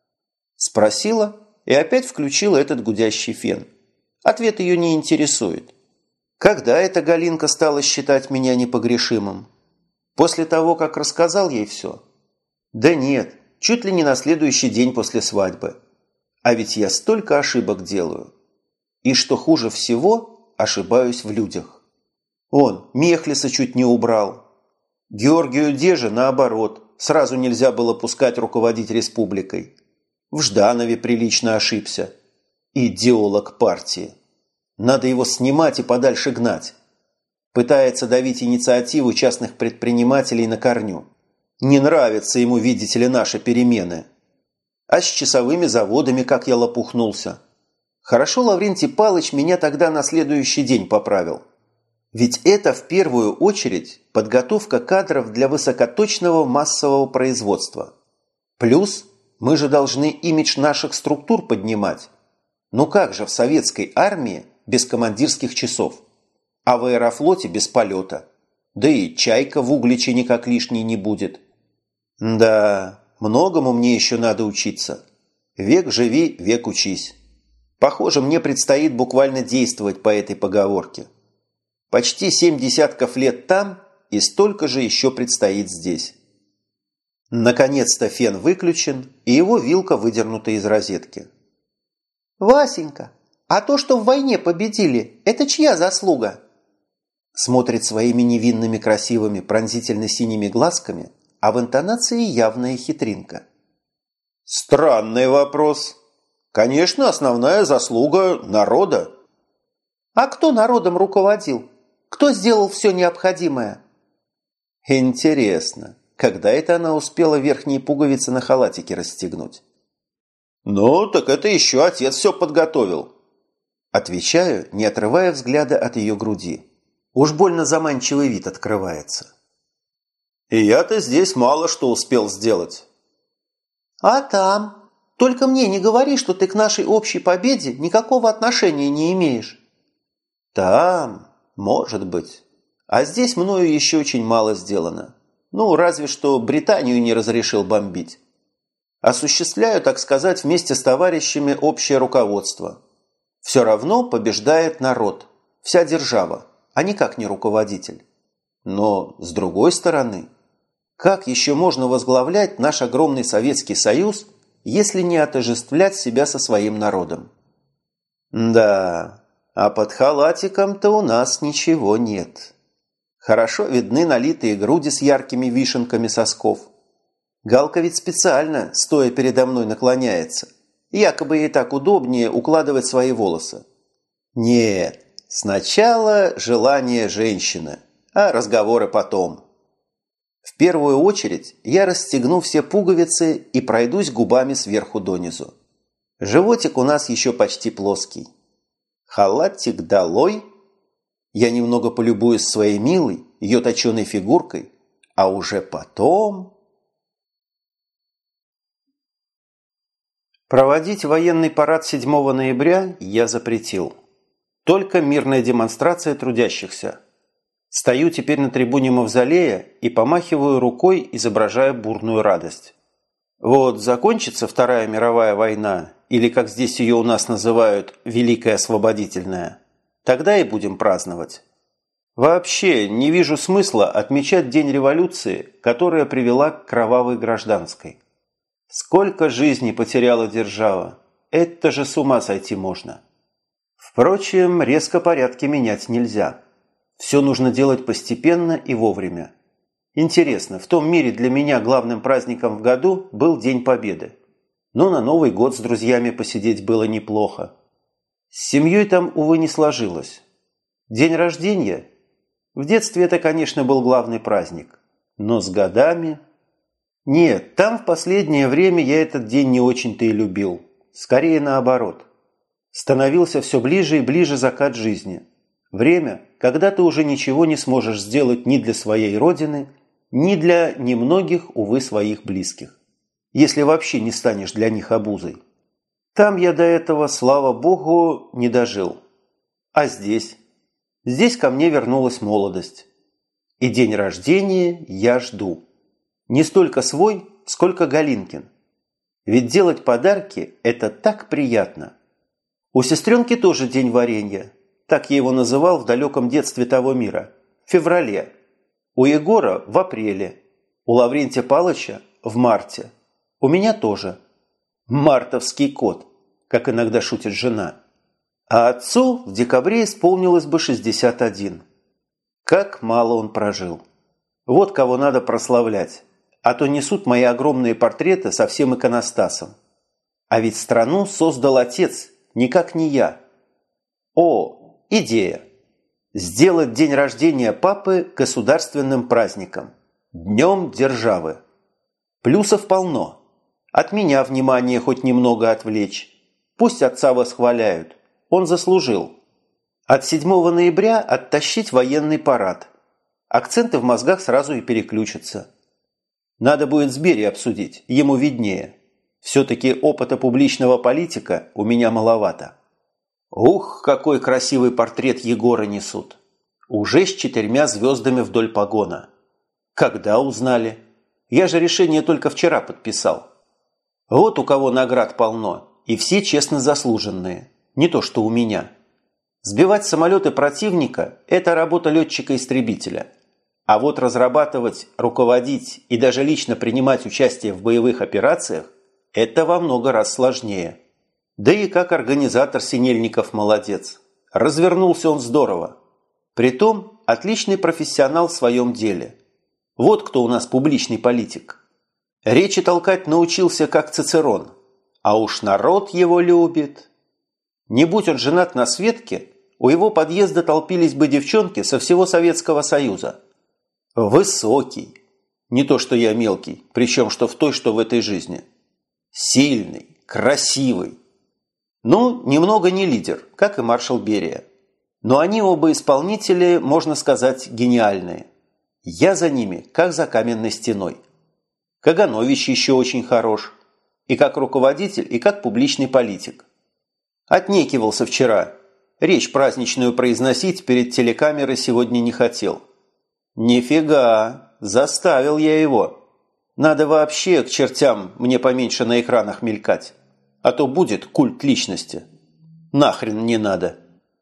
Спросила и опять включила этот гудящий фен. Ответ ее не интересует. Когда эта Галинка стала считать меня непогрешимым? После того, как рассказал ей все? Да нет, чуть ли не на следующий день после свадьбы. А ведь я столько ошибок делаю. И что хуже всего, ошибаюсь в людях. Он Мехлиса чуть не убрал. Георгию Деже, наоборот, сразу нельзя было пускать руководить республикой. В Жданове прилично ошибся. Идеолог партии. Надо его снимать и подальше гнать. Пытается давить инициативу частных предпринимателей на корню. Не нравятся ему, видите ли, наши перемены. А с часовыми заводами как я лопухнулся. Хорошо Лаврентий Палыч меня тогда на следующий день поправил. Ведь это в первую очередь подготовка кадров для высокоточного массового производства. Плюс мы же должны имидж наших структур поднимать. Ну как же в советской армии без командирских часов? А в аэрофлоте без полета? Да и чайка в Угличе никак лишней не будет. Да, многому мне еще надо учиться. Век живи, век учись. Похоже, мне предстоит буквально действовать по этой поговорке. Почти семь десятков лет там, и столько же еще предстоит здесь. Наконец-то фен выключен, и его вилка выдернута из розетки. «Васенька, а то, что в войне победили, это чья заслуга?» Смотрит своими невинными красивыми пронзительно-синими глазками, а в интонации явная хитринка. «Странный вопрос. Конечно, основная заслуга народа». «А кто народом руководил? Кто сделал все необходимое?» «Интересно, когда это она успела верхние пуговицы на халатике расстегнуть?» «Ну, так это еще отец все подготовил». Отвечаю, не отрывая взгляда от ее груди. Уж больно заманчивый вид открывается. «И я-то здесь мало что успел сделать». «А там? Только мне не говори, что ты к нашей общей победе никакого отношения не имеешь». «Там, может быть. А здесь мною еще очень мало сделано. Ну, разве что Британию не разрешил бомбить. Осуществляю, так сказать, вместе с товарищами общее руководство. Все равно побеждает народ, вся держава, а никак не руководитель. Но, с другой стороны, как еще можно возглавлять наш огромный Советский Союз, если не отождествлять себя со своим народом? Да, А под халатиком-то у нас ничего нет. Хорошо видны налитые груди с яркими вишенками сосков. Галка ведь специально, стоя передо мной, наклоняется. Якобы ей так удобнее укладывать свои волосы. Нет, сначала желание женщины, а разговоры потом. В первую очередь я расстегну все пуговицы и пройдусь губами сверху донизу. Животик у нас еще почти плоский. Халатик долой. Я немного полюбуюсь своей милой, ее точеной фигуркой, а уже потом... Проводить военный парад седьмого ноября я запретил. Только мирная демонстрация трудящихся. Стою теперь на трибуне Мавзолея и помахиваю рукой, изображая бурную радость. Вот закончится Вторая мировая война, или, как здесь ее у нас называют, Великая освободительная, тогда и будем праздновать. Вообще не вижу смысла отмечать День революции, которая привела к кровавой гражданской. Сколько жизней потеряла держава, это же с ума сойти можно. Впрочем, резко порядки менять нельзя. Все нужно делать постепенно и вовремя. Интересно, в том мире для меня главным праздником в году был День Победы. Но на Новый год с друзьями посидеть было неплохо. С семьей там, увы, не сложилось. День рождения? В детстве это, конечно, был главный праздник. Но с годами... Нет, там в последнее время я этот день не очень-то и любил. Скорее наоборот. Становился все ближе и ближе закат жизни. Время, когда ты уже ничего не сможешь сделать ни для своей родины, ни для немногих, увы, своих близких. Если вообще не станешь для них обузой. Там я до этого, слава богу, не дожил. А здесь? Здесь ко мне вернулась молодость. И день рождения я жду. Не столько свой, сколько Галинкин. Ведь делать подарки – это так приятно. У сестренки тоже день варенья. Так я его называл в далеком детстве того мира. В феврале. У Егора – в апреле. У Лаврентия Палыча – в марте. У меня тоже. Мартовский кот, как иногда шутит жена. А отцу в декабре исполнилось бы шестьдесят один. Как мало он прожил. Вот кого надо прославлять. А то несут мои огромные портреты со всем иконостасом. А ведь страну создал отец, никак не я. О, идея. Сделать день рождения папы государственным праздником. Днем державы. Плюсов полно. От меня внимание хоть немного отвлечь. Пусть отца восхваляют. Он заслужил. От седьмого ноября оттащить военный парад. Акценты в мозгах сразу и переключатся. Надо будет с Берией обсудить, ему виднее. Все-таки опыта публичного политика у меня маловато. Ух, какой красивый портрет Егора несут. Уже с четырьмя звездами вдоль погона. Когда узнали? Я же решение только вчера подписал. Вот у кого наград полно, и все честно заслуженные. Не то, что у меня. Сбивать самолеты противника – это работа летчика-истребителя. А вот разрабатывать, руководить и даже лично принимать участие в боевых операциях – это во много раз сложнее. Да и как организатор Синельников молодец. Развернулся он здорово. Притом отличный профессионал в своем деле. Вот кто у нас публичный политик. Речи толкать научился как Цицерон. А уж народ его любит. Не будь он женат на Светке, у его подъезда толпились бы девчонки со всего Советского Союза. Высокий. Не то, что я мелкий, причем что в той, что в этой жизни. Сильный, красивый. Ну, немного не лидер, как и маршал Берия. Но они оба исполнители, можно сказать, гениальные. Я за ними, как за каменной стеной. Каганович еще очень хорош. И как руководитель, и как публичный политик. Отнекивался вчера. Речь праздничную произносить перед телекамерой сегодня не хотел. Нифига, заставил я его. Надо вообще к чертям мне поменьше на экранах мелькать. А то будет культ личности. Нахрен не надо.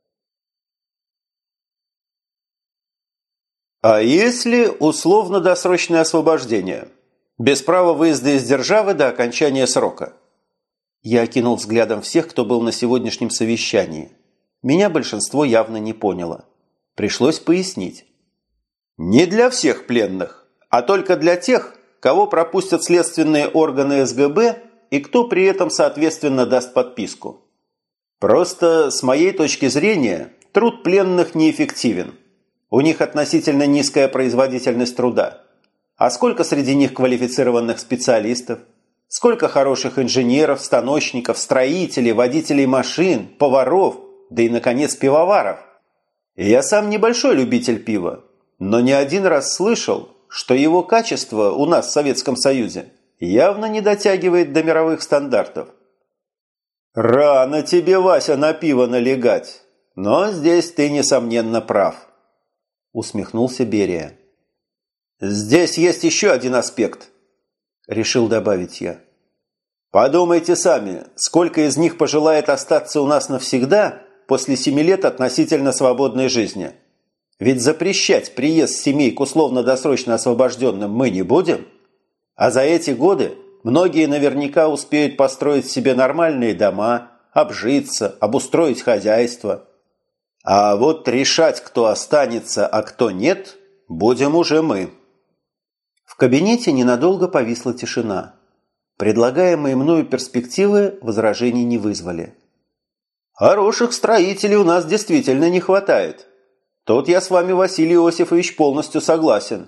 А если условно-досрочное освобождение? Без права выезда из державы до окончания срока. Я окинул взглядом всех, кто был на сегодняшнем совещании. Меня большинство явно не поняло. Пришлось пояснить. Не для всех пленных, а только для тех, кого пропустят следственные органы эс гэ бэ и кто при этом, соответственно, даст подписку. Просто, с моей точки зрения, труд пленных неэффективен. У них относительно низкая производительность труда. А сколько среди них квалифицированных специалистов? Сколько хороших инженеров, станочников, строителей, водителей машин, поваров, да и, наконец, пивоваров? И я сам небольшой любитель пива, но не один раз слышал, что его качество у нас в Советском Союзе явно не дотягивает до мировых стандартов. Рано тебе, Вася, на пиво налегать, но здесь ты, несомненно, прав, усмехнулся Берия. Здесь есть еще один аспект, решил добавить я. Подумайте сами, сколько из них пожелает остаться у нас навсегда после семи лет относительно свободной жизни. Ведь запрещать приезд семей к условно-досрочно освобожденным мы не будем. А за эти годы многие наверняка успеют построить себе нормальные дома, обжиться, обустроить хозяйство. А вот решать, кто останется, а кто нет, будем уже мы. В кабинете ненадолго повисла тишина. Предлагаемые мною перспективы возражений не вызвали. Хороших строителей у нас действительно не хватает. Тут я с вами, Василий Иосифович, полностью согласен.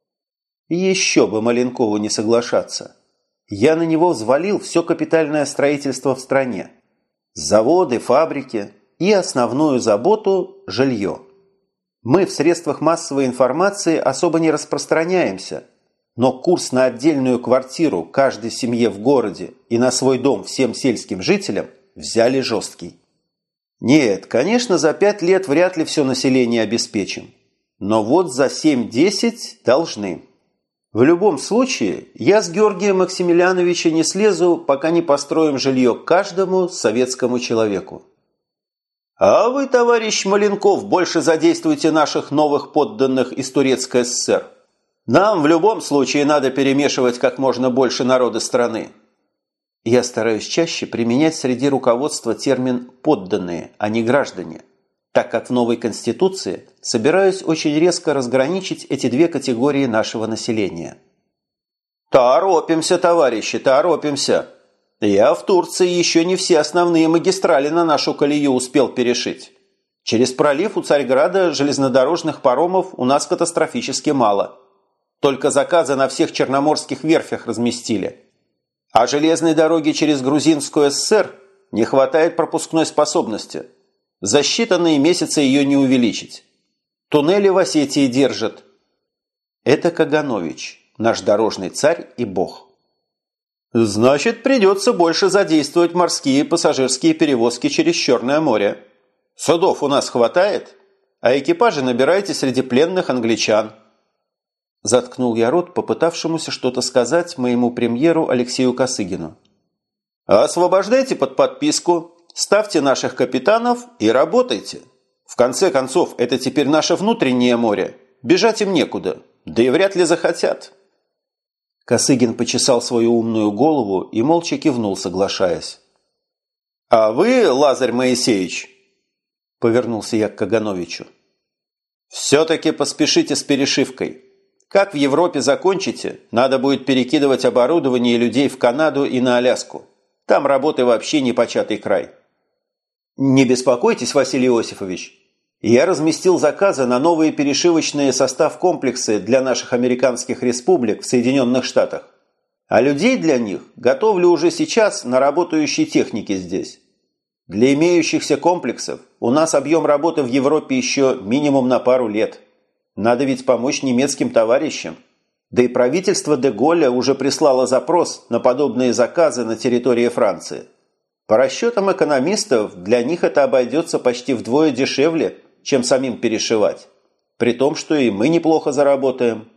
Еще бы Маленкову не соглашаться. Я на него взвалил все капитальное строительство в стране. Заводы, фабрики и основную заботу – жилье. Мы в средствах массовой информации особо не распространяемся, но курс на отдельную квартиру каждой семье в городе и на свой дом всем сельским жителям взяли жесткий. Нет, конечно, за пять лет вряд ли все население обеспечим. Но вот за семь-десять должны. В любом случае, я с Георгия Максимилиановича не слезу, пока не построим жилье каждому советскому человеку. А вы, товарищ Маленков, больше задействуйте наших новых подданных из Турецкой эс эс эр. Нам в любом случае надо перемешивать как можно больше народа страны. Я стараюсь чаще применять среди руководства термин «подданные», а не «граждане», так как в новой Конституции собираюсь очень резко разграничить эти две категории нашего населения. Торопимся, товарищи, торопимся. Я в Турции еще не все основные магистрали на нашу колею успел перешить. Через пролив у Царьграда железнодорожных паромов у нас катастрофически мало. Только заказы на всех черноморских верфях разместили. А железной дороги через Грузинскую эс эс эр не хватает пропускной способности. За считанные месяцы ее не увеличить. Туннели в Осетии держат. Это Каганович, наш дорожный царь и бог. Значит, придется больше задействовать морские пассажирские перевозки через Черное море. Судов у нас хватает, а экипажи набирайте среди пленных англичан. Заткнул я рот попытавшемуся что-то сказать моему премьеру Алексею Косыгину. Освобождайте под подписку, ставьте наших капитанов и работайте. В конце концов, это теперь наше внутреннее море. Бежать им некуда, да и вряд ли захотят. Косыгин почесал свою умную голову и молча кивнул, соглашаясь. «А вы, Лазарь Моисеевич?» – повернулся я к Кагановичу. «Все-таки поспешите с перешивкой. Как в Европе закончите, надо будет перекидывать оборудование и людей в Канаду и на Аляску. Там работы вообще непочатый край». «Не беспокойтесь, Василий Иосифович. Я разместил заказы на новые перешивочные состав-комплексы для наших американских республик в Соединенных Штатах. А людей для них готовлю уже сейчас на работающей технике здесь. Для имеющихся комплексов у нас объем работы в Европе еще минимум на пару лет. Надо ведь помочь немецким товарищам. Да и правительство де Голля уже прислало запрос на подобные заказы на территории Франции. По расчетам экономистов, для них это обойдется почти вдвое дешевле, чем самим перешивать. При том, что и мы неплохо заработаем.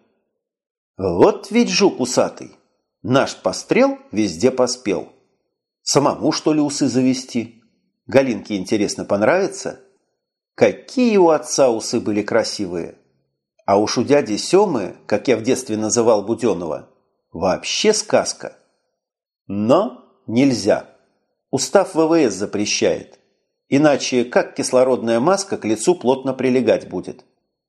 Вот ведь жук усатый. Наш пострел везде поспел. Самому, что ли, усы завести? Галинке, интересно, понравится? Какие у отца усы были красивые. А уж у дяди Семы, как я в детстве называл Буденова, вообще сказка. Но нельзя. Устав вэ вэ эс запрещает. Иначе как кислородная маска к лицу плотно прилегать будет?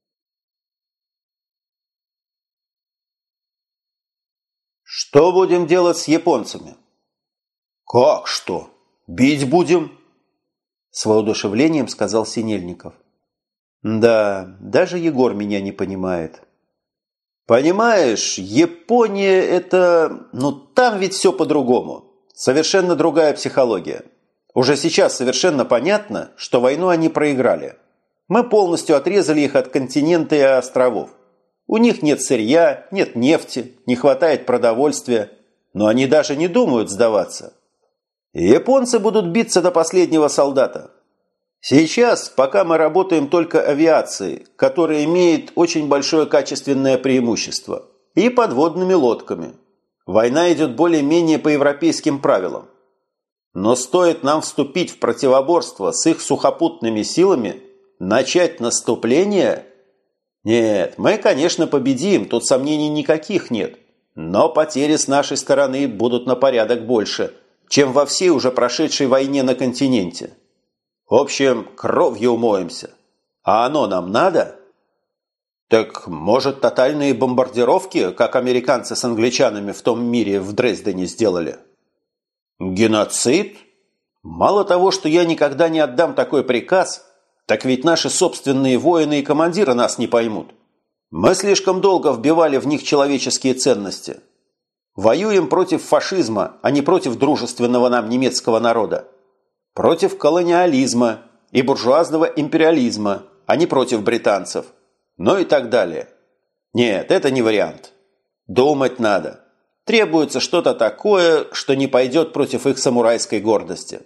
Что будем делать с японцами? Как что? Бить будем? С воодушевлением сказал Синельников. Да, даже Егор меня не понимает. Понимаешь, Япония это... Ну, там ведь все по-другому. Совершенно другая психология. Уже сейчас совершенно понятно, что войну они проиграли. Мы полностью отрезали их от континента и островов. У них нет сырья, нет нефти, не хватает продовольствия. Но они даже не думают сдаваться. И японцы будут биться до последнего солдата. Сейчас, пока мы работаем только авиацией, которая имеет очень большое качественное преимущество, и подводными лодками. Война идет более-менее по европейским правилам. Но стоит нам вступить в противоборство с их сухопутными силами, начать наступление... Нет, мы, конечно, победим, тут сомнений никаких нет. Но потери с нашей стороны будут на порядок больше, чем во всей уже прошедшей войне на континенте. В общем, кровью умоемся. А оно нам надо? Так, может, тотальные бомбардировки, как американцы с англичанами в том мире в Дрездене сделали? Геноцид? Мало того, что я никогда не отдам такой приказ, так ведь наши собственные воины и командиры нас не поймут. Мы слишком долго вбивали в них человеческие ценности. Воюем против фашизма, а не против дружественного нам немецкого народа. Против колониализма и буржуазного империализма, а не против британцев. Ну и так далее. Нет, это не вариант. Думать надо. Требуется что-то такое, что не пойдет против их самурайской гордости.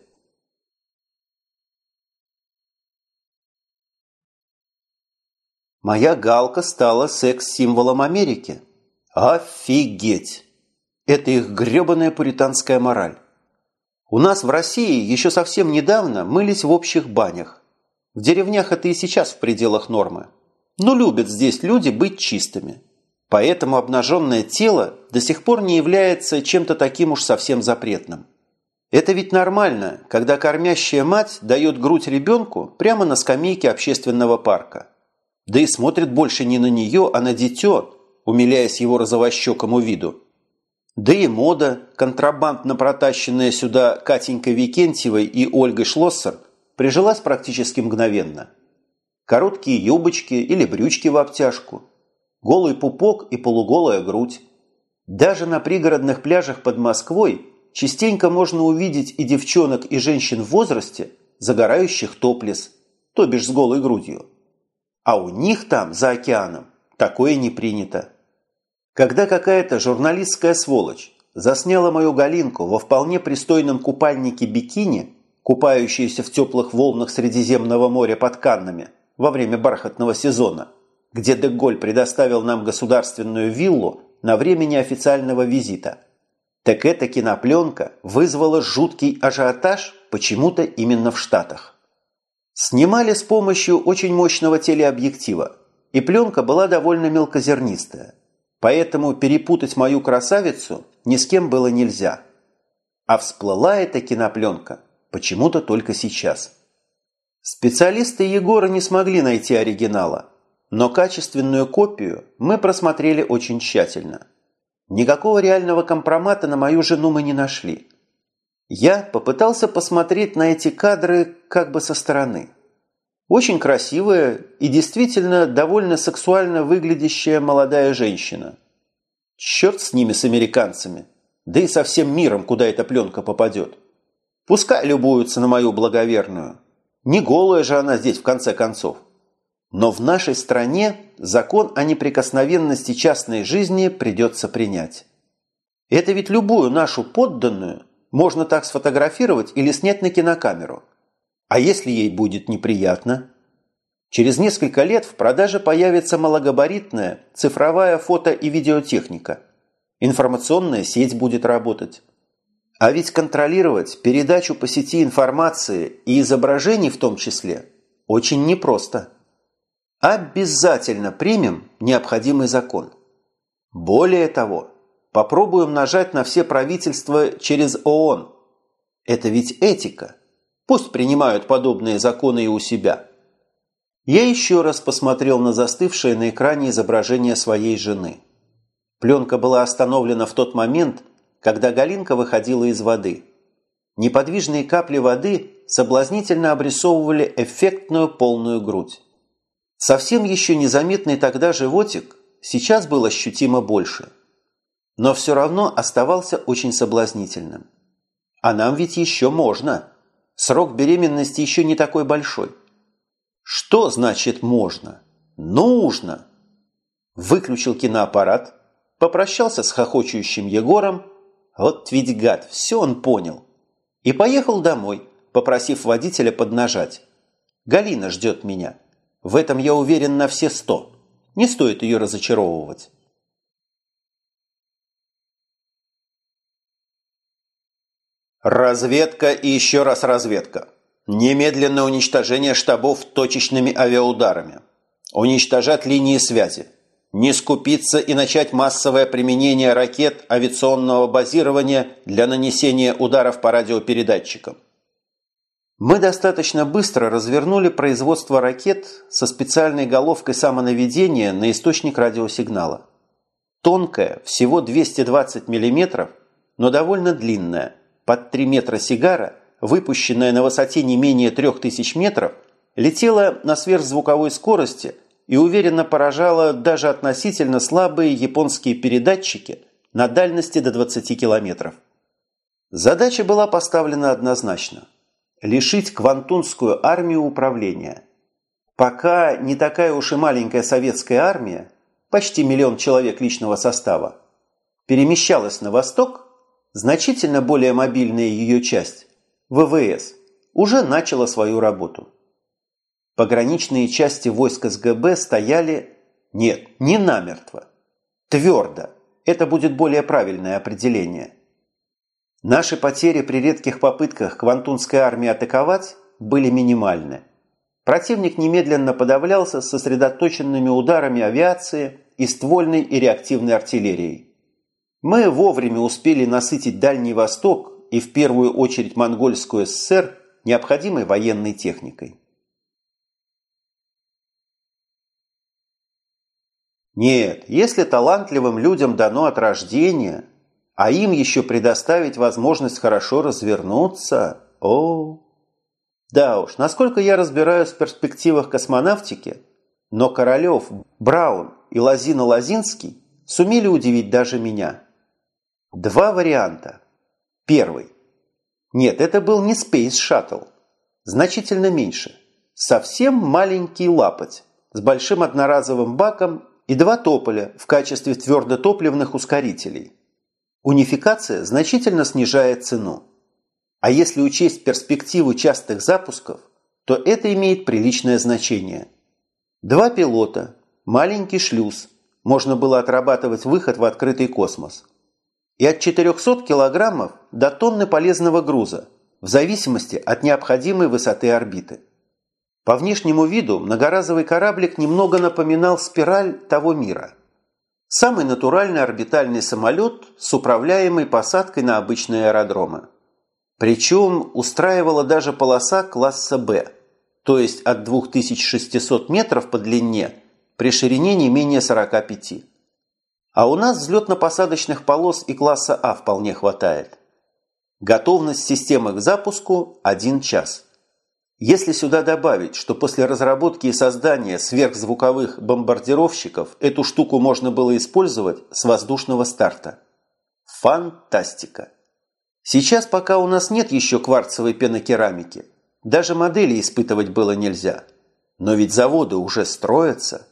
Моя галка стала секс-символом Америки. Офигеть! Это их гребаная пуританская мораль. У нас в России еще совсем недавно мылись в общих банях. В деревнях это и сейчас в пределах нормы. Но любят здесь люди быть чистыми. Поэтому обнаженное тело до сих пор не является чем-то таким уж совсем запретным. Это ведь нормально, когда кормящая мать дает грудь ребенку прямо на скамейке общественного парка. Да и смотрит больше не на нее, а на дитё, умиляясь его розовощекому виду. Да и мода, контрабандно протащенная сюда Катенькой Викентьевой и Ольгой Шлоссер, прижилась практически мгновенно. Короткие юбочки или брючки в обтяжку, голый пупок и полуголая грудь. Даже на пригородных пляжах под Москвой частенько можно увидеть и девчонок, и женщин в возрасте, загорающих топлес, то бишь с голой грудью. А у них там, за океаном, такое не принято. Когда какая-то журналистская сволочь засняла мою Галинку во вполне пристойном купальнике бикини, купающуюся в теплых волнах Средиземного моря под Каннами во время бархатного сезона, где де Голль предоставил нам государственную виллу на время неофициального визита, так эта кинопленка вызвала жуткий ажиотаж почему-то именно в Штатах. Снимали с помощью очень мощного телеобъектива, и пленка была довольно мелкозернистая. Поэтому перепутать мою красавицу ни с кем было нельзя. А всплыла эта кинопленка почему-то только сейчас. Специалисты Егора не смогли найти оригинала, но качественную копию мы просмотрели очень тщательно. Никакого реального компромата на мою жену мы не нашли. Я попытался посмотреть на эти кадры как бы со стороны. Очень красивая и действительно довольно сексуально выглядящая молодая женщина. Черт с ними, с американцами, да и со всем миром, куда эта пленка попадет. Пускай любуются на мою благоверную. Не голая же она здесь в конце концов. Но в нашей стране закон о неприкосновенности частной жизни придется принять. Это ведь любую нашу подданную можно так сфотографировать или снять на кинокамеру. А если ей будет неприятно? Через несколько лет в продаже появится малогабаритная цифровая фото- и видеотехника. Информационная сеть будет работать. А ведь контролировать передачу по сети информации и изображений в том числе очень непросто. Обязательно примем необходимый закон. Более того, попробуем нажать на все правительства через ООН. Это ведь этика. Пусть принимают подобные законы и у себя. Я еще раз посмотрел на застывшее на экране изображение своей жены. Пленка была остановлена в тот момент, когда Галинка выходила из воды. Неподвижные капли воды соблазнительно обрисовывали эффектную полную грудь. Совсем еще незаметный тогда животик сейчас был ощутимо больше, но все равно оставался очень соблазнительным. А нам ведь еще можно. Срок беременности еще не такой большой. Что значит «можно»? Нужно! Выключил киноаппарат, попрощался с хохочущим Егором, вот ведь гад, все он понял, и поехал домой, попросив водителя поднажать. Галина ждет меня. В этом я уверен на все сто. Не стоит ее разочаровывать. Разведка и еще раз разведка. Немедленное уничтожение штабов точечными авиаударами. Уничтожать линии связи. Не скупиться и начать массовое применение ракет авиационного базирования для нанесения ударов по радиопередатчикам. Мы достаточно быстро развернули производство ракет со специальной головкой самонаведения на источник радиосигнала. Тонкая, всего двести двадцать миллиметров, но довольно длинная, под три метра сигара, выпущенная на высоте не менее трех тысяч метров, летела на сверхзвуковой скорости и уверенно поражала даже относительно слабые японские передатчики на дальности до двадцати километров. Задача была поставлена однозначно – лишить Квантунскую армию управления. Пока не такая уж и маленькая советская армия, почти миллион человек личного состава, перемещалась на восток, значительно более мобильная ее часть, ВВС, уже начала свою работу. Пограничные части войск СГБ стояли, нет, не намертво, твердо, это будет более правильное определение. Наши потери при редких попытках Квантунской армии атаковать были минимальны. Противник немедленно подавлялся сосредоточенными ударами авиации и ствольной и реактивной артиллерией. Мы вовремя успели насытить Дальний Восток и в первую очередь Монгольскую ССР необходимой военной техникой. Нет, если талантливым людям дано от рождения, а им еще предоставить возможность хорошо развернуться, о, да уж, насколько я разбираюсь в перспективах космонавтики, но Королев, Браун и Лозина-Лозинский сумели удивить даже меня. Два варианта. Первый. Нет, это был не Space Shuttle. Значительно меньше. Совсем маленький лапоть с большим одноразовым баком и два тополя в качестве твердотопливных ускорителей. Унификация значительно снижает цену. А если учесть перспективу частых запусков, то это имеет приличное значение. Два пилота, маленький шлюз, можно было отрабатывать выход в открытый космос. И от четырехсот килограммов до тонны полезного груза, в зависимости от необходимой высоты орбиты. По внешнему виду многоразовый кораблик немного напоминал спираль того мира. Самый натуральный орбитальный самолет с управляемой посадкой на обычные аэродромы. Причем устраивала даже полоса класса «Б», то есть от двух тысяч шестисот метров по длине при ширине не менее сорока пяти. А у нас взлетно-посадочных полос и класса А вполне хватает. Готовность системы к запуску – один час. Если сюда добавить, что после разработки и создания сверхзвуковых бомбардировщиков эту штуку можно было использовать с воздушного старта. Фантастика! Сейчас, пока у нас нет еще кварцевой пенокерамики, даже модели испытывать было нельзя. Но ведь заводы уже строятся.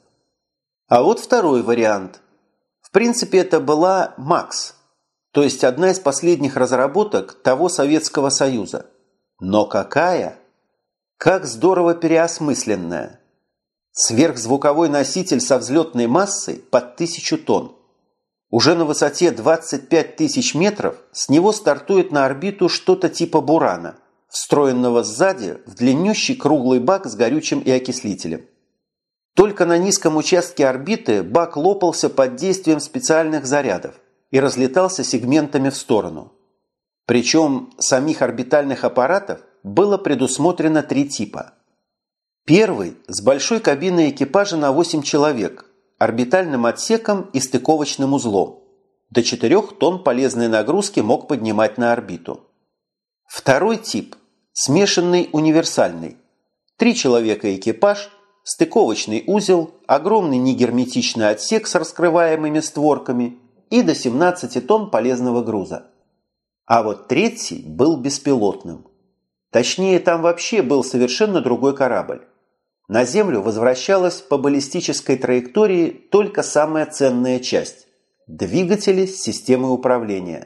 А вот второй вариант. В принципе, это была МАКС, то есть одна из последних разработок того Советского Союза. Но какая? Как здорово переосмысленная. Сверхзвуковой носитель со взлетной массой под тысячу тонн. Уже на высоте двадцать пять тысяч метров с него стартует на орбиту что-то типа «Бурана», встроенного сзади в длиннющий круглый бак с горючим и окислителем. Только на низком участке орбиты бак лопался под действием специальных зарядов и разлетался сегментами в сторону. Причем самих орбитальных аппаратов было предусмотрено три типа. Первый – с большой кабиной экипажа на восемь человек, орбитальным отсеком и стыковочным узлом. До четырёх тонн полезной нагрузки мог поднимать на орбиту. Второй тип – смешанный универсальный. Три человека экипаж, стыковочный узел, огромный негерметичный отсек с раскрываемыми створками и до семнадцати тонн полезного груза. А вот третий был беспилотным. Точнее, там вообще был совершенно другой корабль. На Землю возвращалась по баллистической траектории только самая ценная часть – двигатели с системой управления.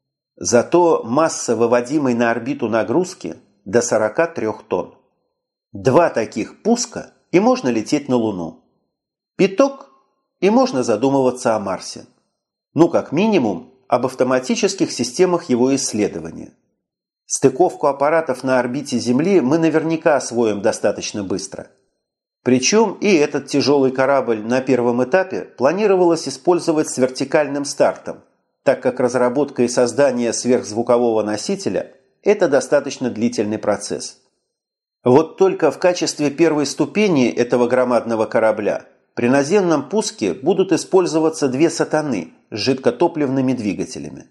Зато масса выводимой на орбиту нагрузки до сорока трёх тонн. Два таких пуска, и можно лететь на Луну. Пяток, и можно задумываться о Марсе. Ну, как минимум, об автоматических системах его исследования. Стыковку аппаратов на орбите Земли мы наверняка освоим достаточно быстро. Причем и этот тяжелый корабль на первом этапе планировалось использовать с вертикальным стартом, так как разработка и создание сверхзвукового носителя – это достаточно длительный процесс. Вот только в качестве первой ступени этого громадного корабля при наземном пуске будут использоваться две «Сатаны» с жидкотопливными двигателями.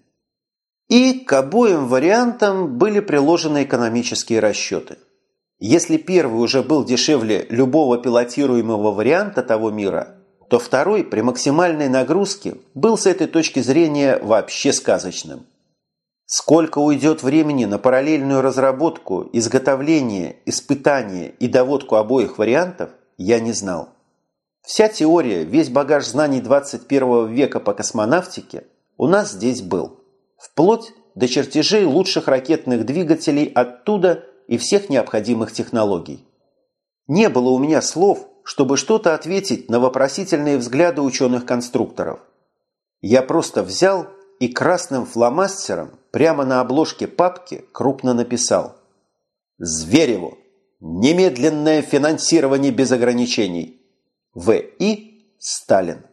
И к обоим вариантам были приложены экономические расчеты. Если первый уже был дешевле любого пилотируемого варианта того мира, то второй при максимальной нагрузке был с этой точки зрения вообще сказочным. Сколько уйдет времени на параллельную разработку, изготовление, испытание и доводку обоих вариантов, я не знал. Вся теория, весь багаж знаний двадцать первого века по космонавтике у нас здесь был. Вплоть до чертежей лучших ракетных двигателей оттуда и всех необходимых технологий. Не было у меня слов, чтобы что-то ответить на вопросительные взгляды ученых-конструкторов. Я просто взял и красным фломастером прямо на обложке папки крупно написал: «Звереву! Немедленное финансирование без ограничений! В И. Сталин».